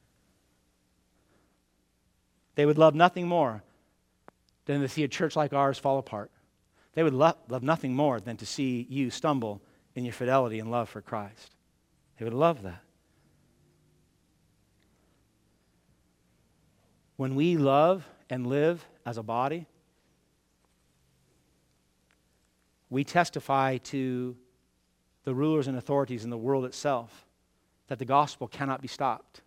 They would love nothing more than to see a church like ours fall apart. They would love nothing more than to see you stumble in your fidelity and love for Christ. They would love that. When we love and live as a body, we testify to the rulers and authorities in the world itself that the gospel cannot be stopped.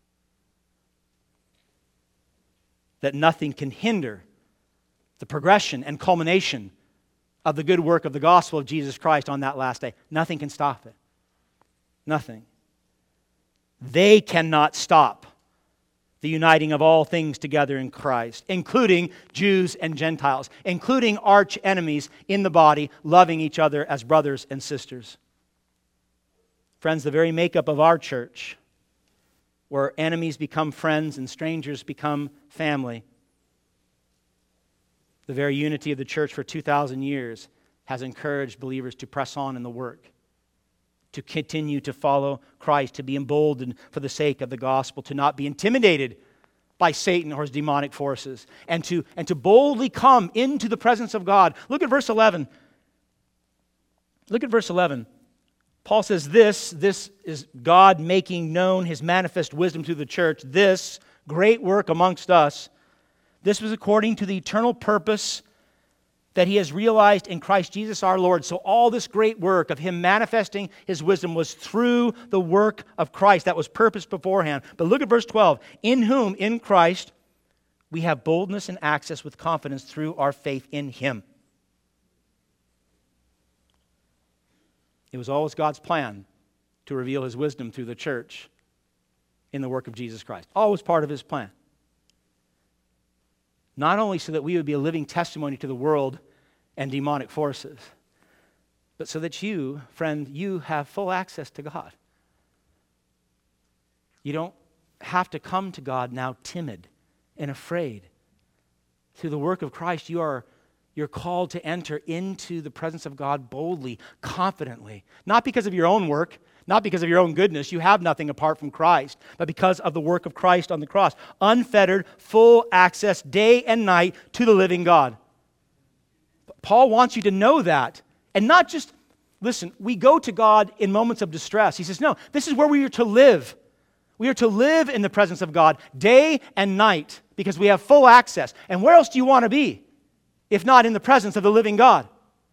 That nothing can hinder the progression and culmination of the good work of the gospel of Jesus Christ on that last day. Nothing can stop it. Nothing. They cannot stop the uniting of all things together in Christ, including Jews and Gentiles, including arch enemies in the body, loving each other as brothers and sisters. Friends, the very makeup of our church, where enemies become friends and strangers become family, the very unity of the church for 2,000 years has encouraged believers to press on in the work, to continue to follow Christ, to be emboldened for the sake of the gospel, to not be intimidated by Satan or his demonic forces, and to boldly come into the presence of God. Look at verse 11. Look at verse 11. Paul says this is God making known His manifest wisdom to the church. This great work amongst us, this was according to the eternal purpose that He has realized in Christ Jesus our Lord. So all this great work of Him manifesting His wisdom was through the work of Christ that was purposed beforehand. But look at verse 12. In whom, in Christ, we have boldness and access with confidence through our faith in Him. It was always God's plan to reveal his wisdom through the church in the work of Jesus Christ. Always part of his plan. Not only so that we would be a living testimony to the world and demonic forces, but so that you, friend, you have full access to God. You don't have to come to God now timid and afraid. Through the work of Christ, you're called to enter into the presence of God boldly, confidently. Not because of your own work, not because of your own goodness. You have nothing apart from Christ, but because of the work of Christ on the cross. Unfettered, full access day and night to the living God. Paul wants you to know that. And not just, listen, we go to God in moments of distress. He says, no, this is where we are to live. We are to live in the presence of God day and night because we have full access. And where else do you want to be if not in the presence of the living God?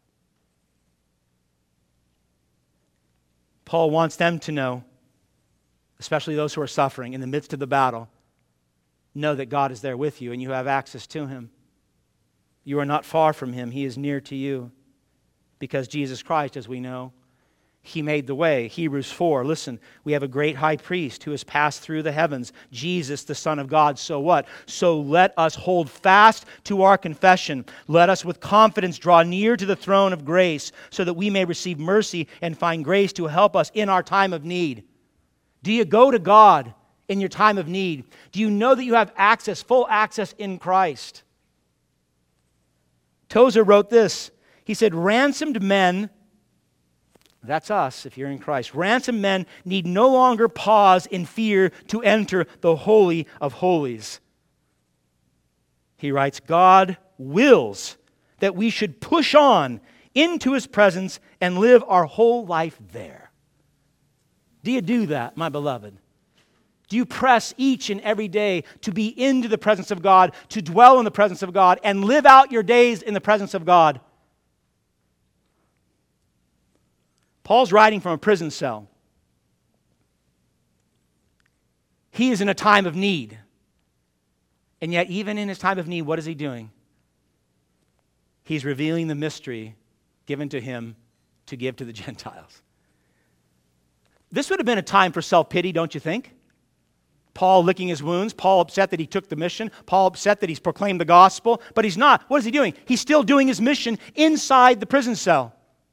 Paul wants them to know, especially those who are suffering in the midst of the battle, know that God is there with you and you have access to him. You are not far from him. He is near to you because Jesus Christ, as we know, he made the way. Hebrews 4, listen, we have a great high priest who has passed through the heavens, Jesus, the Son of God. So what? So let us hold fast to our confession. Let us with confidence draw near to the throne of grace so that we may receive mercy and find grace to help us in our time of need. Do you go to God in your time of need? Do you know that you have access, full access in Christ? Tozer wrote this. He said, ransomed men, that's us if you're in Christ, ransomed men need no longer pause in fear to enter the Holy of Holies. He writes, God wills that we should push on into his presence and live our whole life there. Do you do that, my beloved? Do you press each and every day to be into the presence of God, to dwell in the presence of God, and live out your days in the presence of God? Paul's writing from a prison cell. He is in a time of need. And yet, even in his time of need, what is he doing? He's revealing the mystery given to him to give to the Gentiles. This would have been a time for self-pity, don't you think? Paul licking his wounds, Paul upset that he took the mission, Paul upset that he's proclaimed the gospel, but he's not. What is he doing? He's still doing his mission inside the prison cell.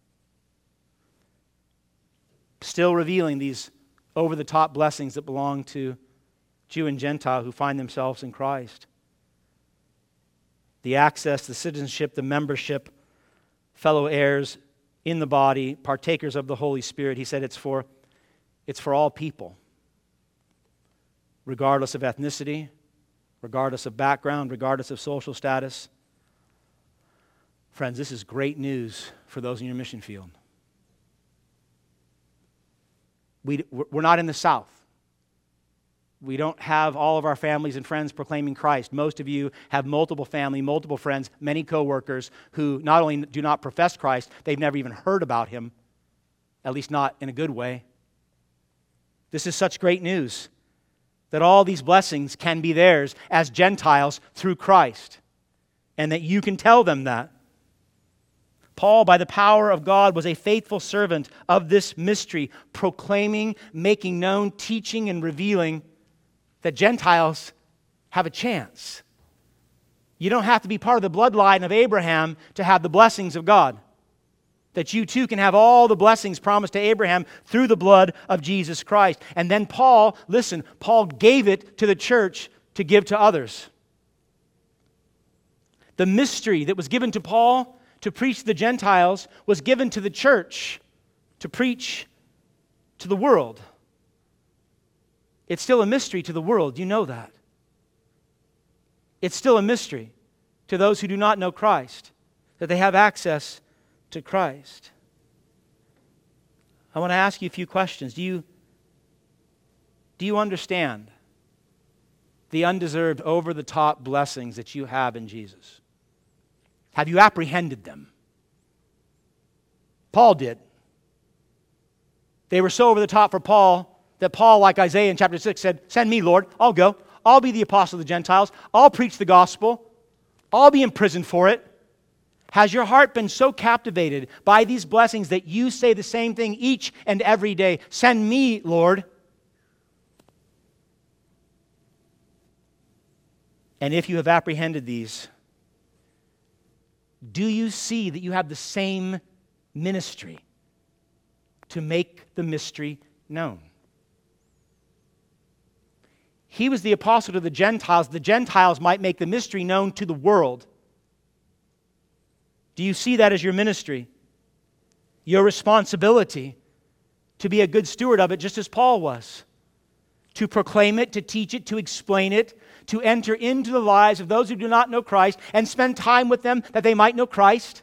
Still revealing these over-the-top blessings that belong to Jew and Gentile who find themselves in Christ. The access, the citizenship, the membership, fellow heirs in the body, partakers of the Holy Spirit. He said it's for all people, regardless of ethnicity, regardless of background, regardless of social status. Friends, this is great news for those in your mission field. We're not in the South. We don't have all of our families and friends proclaiming Christ. Most of you have multiple family, multiple friends, many coworkers who not only do not profess Christ, they've never even heard about him, at least not in a good way. This is such great news that all these blessings can be theirs as Gentiles through Christ, and that you can tell them that. Paul, by the power of God, was a faithful servant of this mystery, proclaiming, making known, teaching, and revealing that Gentiles have a chance. You don't have to be part of the bloodline of Abraham to have the blessings of God. That you too can have all the blessings promised to Abraham through the blood of Jesus Christ. And then Paul, listen, Paul gave it to the church to give to others. The mystery that was given to Paul to preach to the Gentiles was given to the church to preach to the world. It's still a mystery to the world. You know that. It's still a mystery to those who do not know Christ, that they have access to Christ. I want to ask you a few questions. Do you understand the undeserved, over-the-top blessings that you have in Jesus? Have you apprehended them? Paul did. They were so over the top for Paul that Paul, like Isaiah in chapter 6, said, "Send me, Lord. I'll go. I'll be the apostle of the Gentiles. I'll preach the gospel. I'll be imprisoned for it." Has your heart been so captivated by these blessings that you say the same thing each and every day? Send me, Lord. And if you have apprehended these, do you see that you have the same ministry to make the mystery known? He was the apostle to the Gentiles. The Gentiles might make the mystery known to the world. Do you see that as your ministry? Your responsibility to be a good steward of it, just as Paul was. To proclaim it, to teach it, to explain it, to enter into the lives of those who do not know Christ and spend time with them that they might know Christ.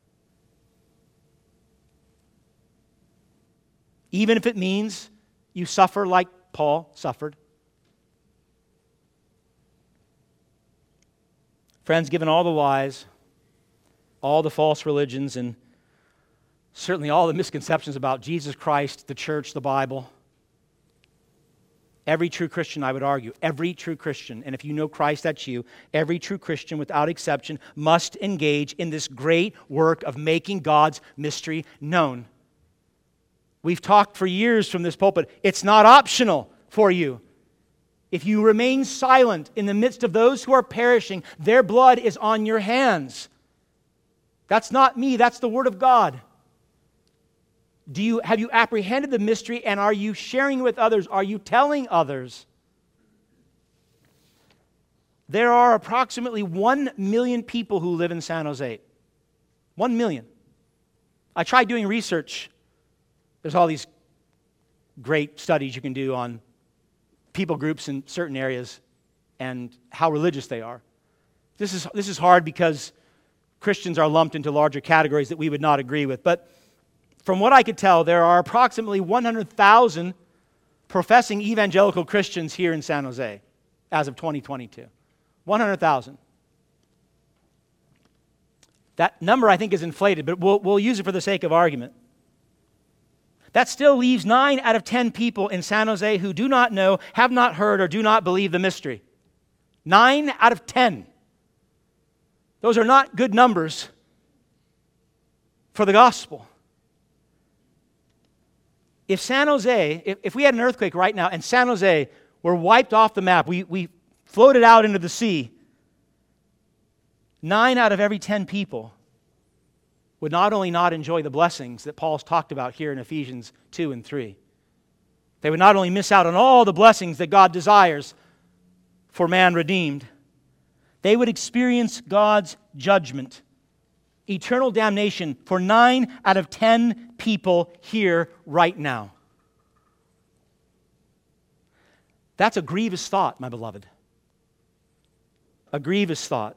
Even if it means you suffer like Paul suffered. Friends, given all the lies, all the false religions, and certainly all the misconceptions about Jesus Christ, the church, the Bible, every true Christian, I would argue, every true Christian, and if you know Christ, that's you, every true Christian, without exception, must engage in this great work of making God's mystery known. We've talked for years from this pulpit. It's not optional for you. If you remain silent in the midst of those who are perishing, their blood is on your hands. That's not me, that's the Word of God. Have you apprehended the mystery, and are you sharing it with others? Are you telling others? There are approximately 1 million people who live in San Jose. 1 million. I tried doing research. There's all these great studies you can do on people groups in certain areas and how religious they are. This is hard because Christians are lumped into larger categories that we would not agree with. But from what I could tell, there are approximately 100,000 professing evangelical Christians here in San Jose as of 2022. 100,000. That number, I think, is inflated, but we'll use it for the sake of argument. That still leaves 9 out of 10 people in San Jose who do not know, have not heard, or do not believe the mystery. 9 out of 10. Those are not good numbers for the gospel. If San Jose, if we had an earthquake right now and San Jose were wiped off the map, we floated out into the sea, 9 out of every 10 people would not only not enjoy the blessings that Paul's talked about here in Ephesians 2 and 3, they would not only miss out on all the blessings that God desires for man redeemed, they would experience God's judgment, eternal damnation for 9 out of 10 people here right now. That's a grievous thought, my beloved. A grievous thought.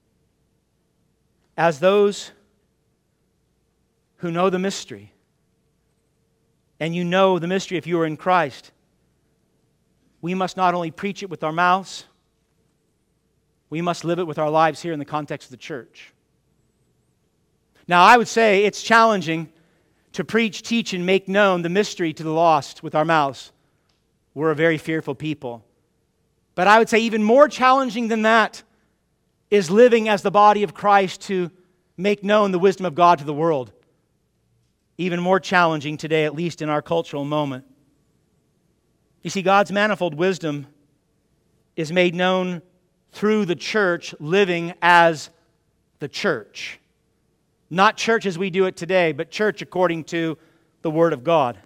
As those who know the mystery, and you know the mystery if you are in Christ, we must not only preach it with our mouths, we must live it with our lives here in the context of the church. Now, I would say it's challenging to preach, teach, and make known the mystery to the lost with our mouths. We're a very fearful people. But I would say even more challenging than that is living as the body of Christ to make known the wisdom of God to the world. Even more challenging today, at least in our cultural moment. You see, God's manifold wisdom is made known through the church living as the church. Not church as we do it today, but church according to the Word of God.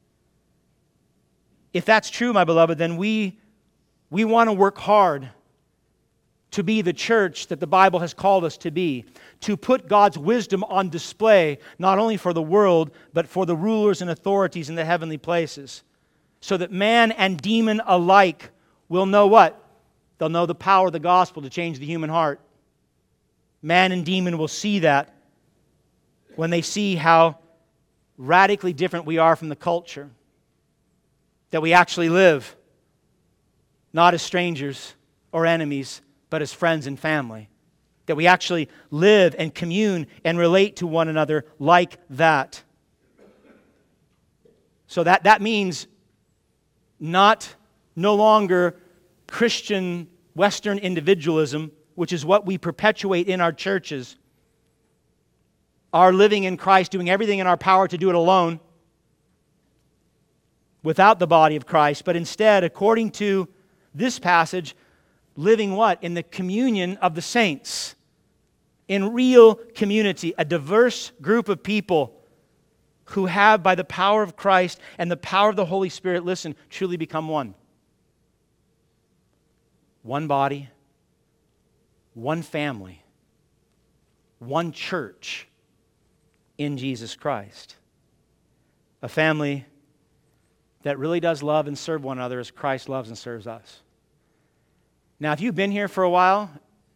If that's true, my beloved, then we want to work hard to be the church that the Bible has called us to be, to put God's wisdom on display, not only for the world, but for the rulers and authorities in the heavenly places, so that man and demon alike will know what? They'll know the power of the gospel to change the human heart. Man and demon will see that when they see how radically different we are from the culture, that we actually live not as strangers or enemies, but as friends and family. That we actually live and commune and relate to one another like that. So that means no longer Christian Western individualism, which is what we perpetuate in our churches. are living in Christ, doing everything in our power to do it alone, without the body of Christ, but instead, according to this passage, living what? In the communion of the saints. In real community, a diverse group of people who have, by the power of Christ and the power of the Holy Spirit, listen, truly become one. One body, one family, one church in Jesus Christ. A family that really does love and serve one another as Christ loves and serves us. Now, if you've been here for a while,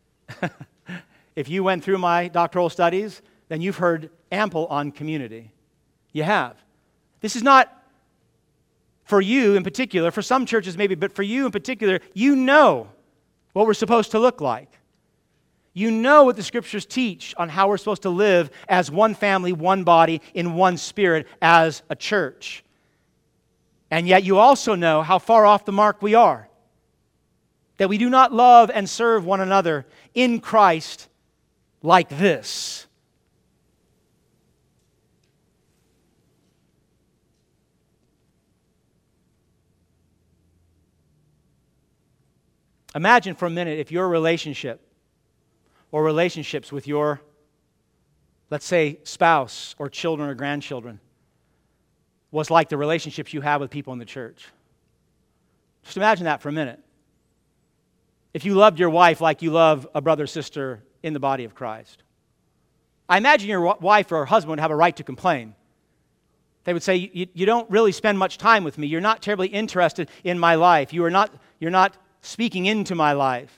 if you went through my doctoral studies, then you've heard ample on community. You have. This is not for you in particular, for some churches maybe, but for you in particular, you know what we're supposed to look like. You know what the Scriptures teach on how we're supposed to live as one family, one body, in one spirit, as a church. And yet you also know how far off the mark we are. That we do not love and serve one another in Christ like this. Imagine for a minute if your relationship or relationships with your, let's say, spouse or children or grandchildren was like the relationships you have with people in the church. Just imagine that for a minute. If you loved your wife like you love a brother or sister in the body of Christ. I imagine your wife or husband would have a right to complain. They would say, you don't really spend much time with me. You're not terribly interested in my life. You're not speaking into my life.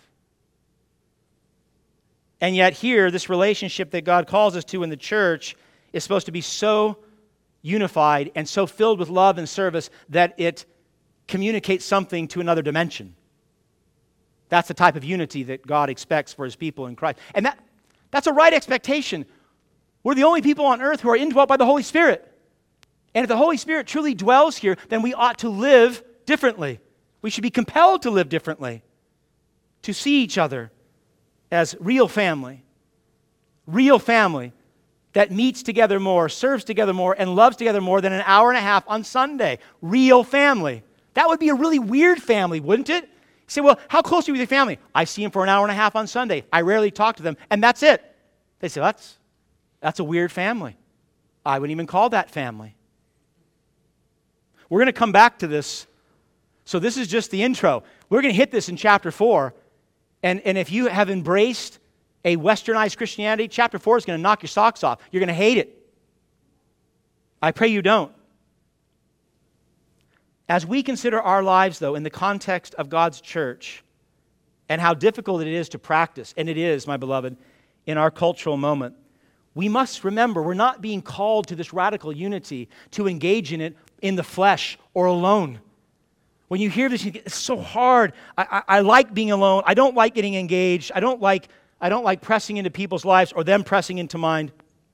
And yet here, this relationship that God calls us to in the church is supposed to be so unified and so filled with love and service that it communicates something to another dimension. That's the type of unity that God expects for His people in Christ. And that's a right expectation. We're the only people on earth who are indwelt by the Holy Spirit. And if the Holy Spirit truly dwells here, then we ought to live differently. We should be compelled to live differently, to see each other as real family that meets together more, serves together more, and loves together more than an hour and a half on Sunday. Real family. That would be a really weird family, wouldn't it? You say, well, how close are you with your family? I see them for an hour and a half on Sunday. I rarely talk to them, and that's it. They say, that's a weird family. I wouldn't even call that family. We're going to come back to this. So this is just the intro. We're going to hit this in chapter 4. And if you have embraced a westernized Christianity, chapter 4 is going to knock your socks off. You're going to hate it. I pray you don't. As we consider our lives, though, in the context of God's church and how difficult it is to practice, and it is, my beloved, in our cultural moment, we must remember we're not being called to this radical unity to engage in it in the flesh or alone. When you hear this, you think, it's so hard. I like being alone. I don't like getting engaged. I don't like pressing into people's lives or them pressing into mine.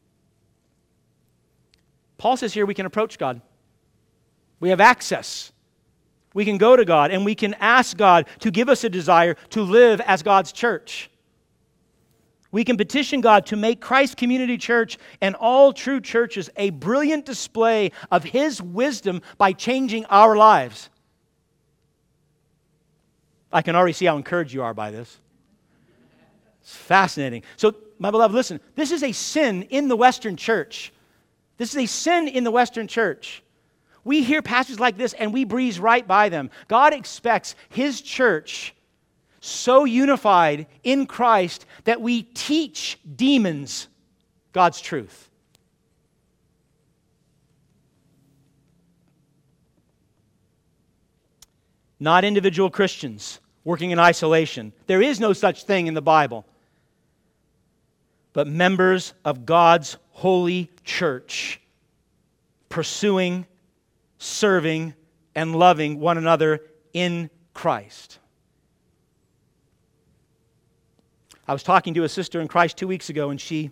Paul says here we can approach God. We have access. We can go to God and we can ask God to give us a desire to live as God's church. We can petition God to make Christ Community Church and all true churches a brilliant display of His wisdom by changing our lives. I can already see how encouraged you are by this. It's fascinating. So, my beloved, listen, this is a sin in the Western church. This is a sin in the Western church. We hear passages like this and we breeze right by them. God expects His church so unified in Christ that we teach demons God's truth. Not individual Christians working in isolation. There is no such thing in the Bible. But members of God's holy church pursuing, serving, and loving one another in Christ. I was talking to a sister in Christ 2 weeks ago, and she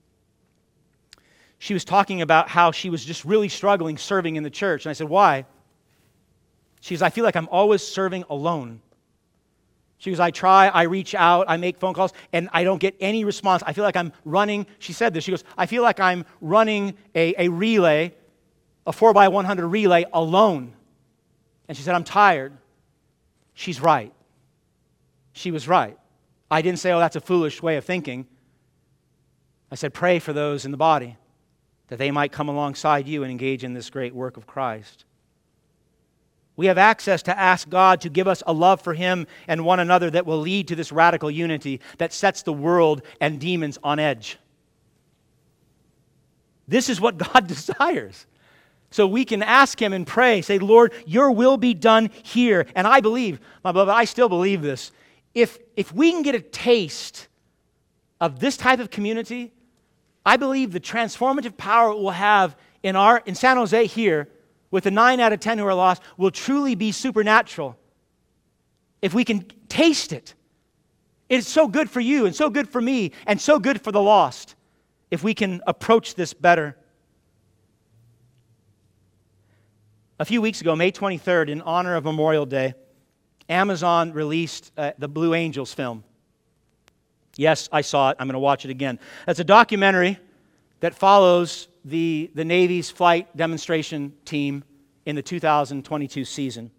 was talking about how she was just really struggling serving in the church. And I said, why? She says, I feel like I'm always serving alone. She goes, I try, I reach out, I make phone calls, and I don't get any response. I feel like I'm running, she said this, she goes, I feel like I'm running a relay, a 4x100 relay alone. And she said, I'm tired. She's right. She was right. I didn't say, oh, that's a foolish way of thinking. I said, pray for those in the body, that they might come alongside you and engage in this great work of Christ. We have access to ask God to give us a love for Him and one another that will lead to this radical unity that sets the world and demons on edge. This is what God desires. So we can ask Him and pray, say, Lord, your will be done here. And I believe, my beloved, I still believe this. If we can get a taste of this type of community, I believe the transformative power it will have in San Jose here, with the 9 out of 10 who are lost, will truly be supernatural. If we can taste it. It's so good for you and so good for me and so good for the lost if we can approach this better. A few weeks ago, May 23rd, in honor of Memorial Day, Amazon released the Blue Angels film. Yes, I saw it. I'm going to watch it again. It's a documentary that follows the Navy's flight demonstration team in the 2022 season.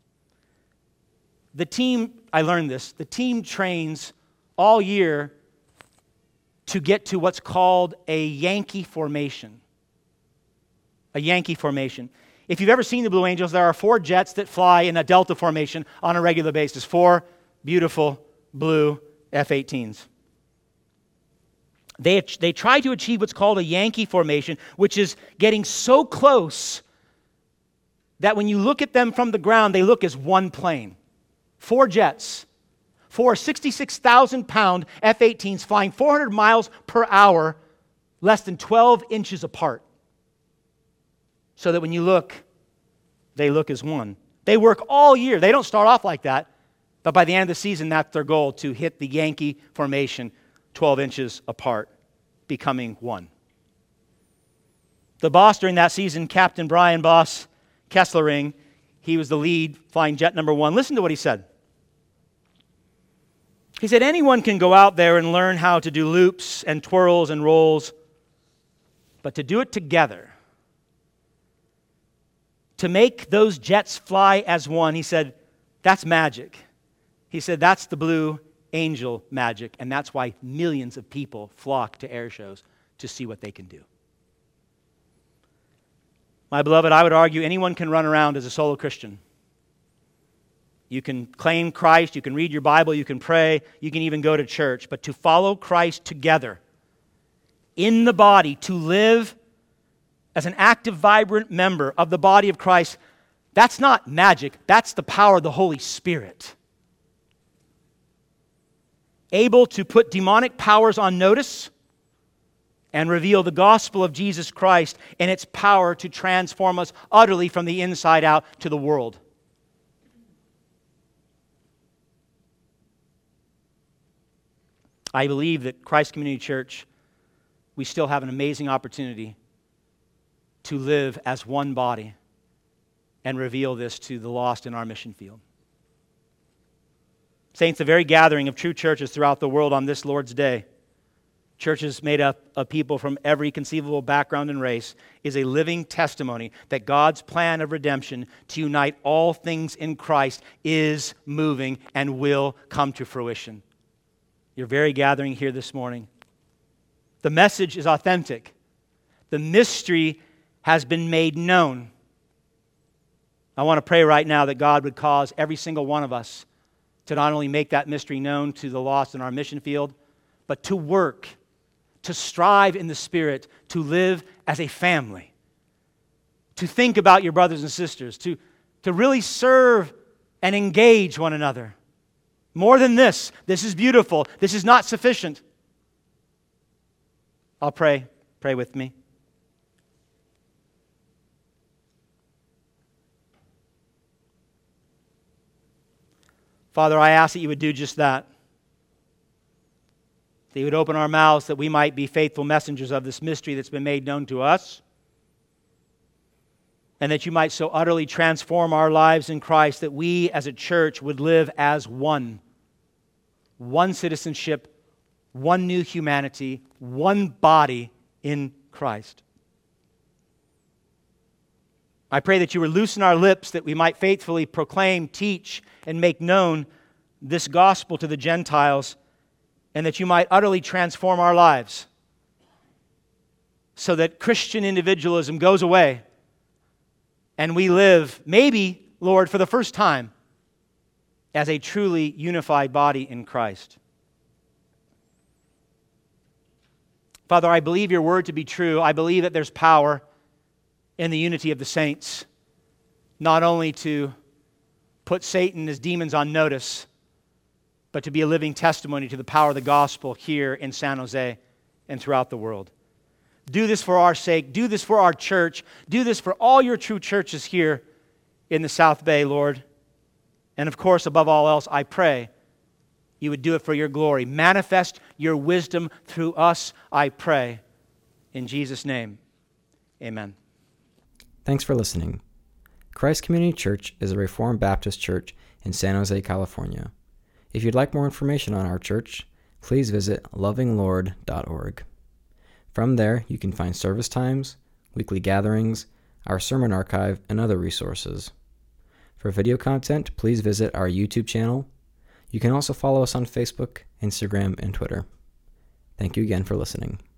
The team, I learned this, the team trains all year to get to what's called a Yankee formation. A Yankee formation. If you've ever seen the Blue Angels, there are 4 jets that fly in a Delta formation on a regular basis. 4 beautiful blue F-18s. They try to achieve what's called a Yankee formation, which is getting so close that when you look at them from the ground, they look as one plane. 4 jets, 4 66,000-pound F-18s flying 400 miles per hour, less than 12 inches apart. So that when you look, they look as one. They work all year. They don't start off like that, but by the end of the season, that's their goal, to hit the Yankee formation 12 inches apart, becoming one. The boss during that season, Captain Brian Boss Kesslering, he was the lead flying jet number 1. Listen to what he said. He said, anyone can go out there and learn how to do loops and twirls and rolls, but to do it together, to make those jets fly as one, he said, that's magic. He said, that's the Blue Angel magic, and that's why millions of people flock to air shows to see what they can do. My beloved, I would argue anyone can run around as a solo Christian. You can claim Christ, you can read your Bible, you can pray, you can even go to church, but to follow Christ together in the body, to live as an active, vibrant member of the body of Christ, that's not magic, that's the power of the Holy Spirit. Able to put demonic powers on notice and reveal the gospel of Jesus Christ and its power to transform us utterly from the inside out to the world. I believe that Christ Community Church, we still have an amazing opportunity to live as one body and reveal this to the lost in our mission field. Saints, the very gathering of true churches throughout the world on this Lord's Day, churches made up of people from every conceivable background and race, is a living testimony that God's plan of redemption to unite all things in Christ is moving and will come to fruition. Your very gathering here this morning. The message is authentic. The mystery has been made known. I want to pray right now that God would cause every single one of us to not only make that mystery known to the lost in our mission field, but to work, to strive in the Spirit, to live as a family, to think about your brothers and sisters, to really serve and engage one another. More than this is beautiful. This is not sufficient. I'll pray. Pray with me. Father, I ask that you would do just that. That you would open our mouths that we might be faithful messengers of this mystery that's been made known to us. And that you might so utterly transform our lives in Christ that we as a church would live as one. one citizenship, one new humanity, one body in Christ. I pray that you would loosen our lips that we might faithfully proclaim, teach, and make known this gospel to the Gentiles, and that you might utterly transform our lives so that Christian individualism goes away and we live, maybe, Lord, for the first time, as a truly unified body in Christ. Father, I believe your word to be true. I believe that there's power in the unity of the saints, not only to put Satan and his demons on notice, but to be a living testimony to the power of the gospel here in San Jose and throughout the world. Do this for our sake. Do this for our church. Do this for all your true churches here in the South Bay, Lord. And of course, above all else, I pray you would do it for your glory. Manifest your wisdom through us, I pray. In Jesus' name, amen. Thanks for listening. Christ Community Church is a Reformed Baptist church in San Jose, California. If you'd like more information on our church, please visit lovinglord.org. From there, you can find service times, weekly gatherings, our sermon archive, and other resources. For video content, please visit our YouTube channel. You can also follow us on Facebook, Instagram, and Twitter. Thank you again for listening.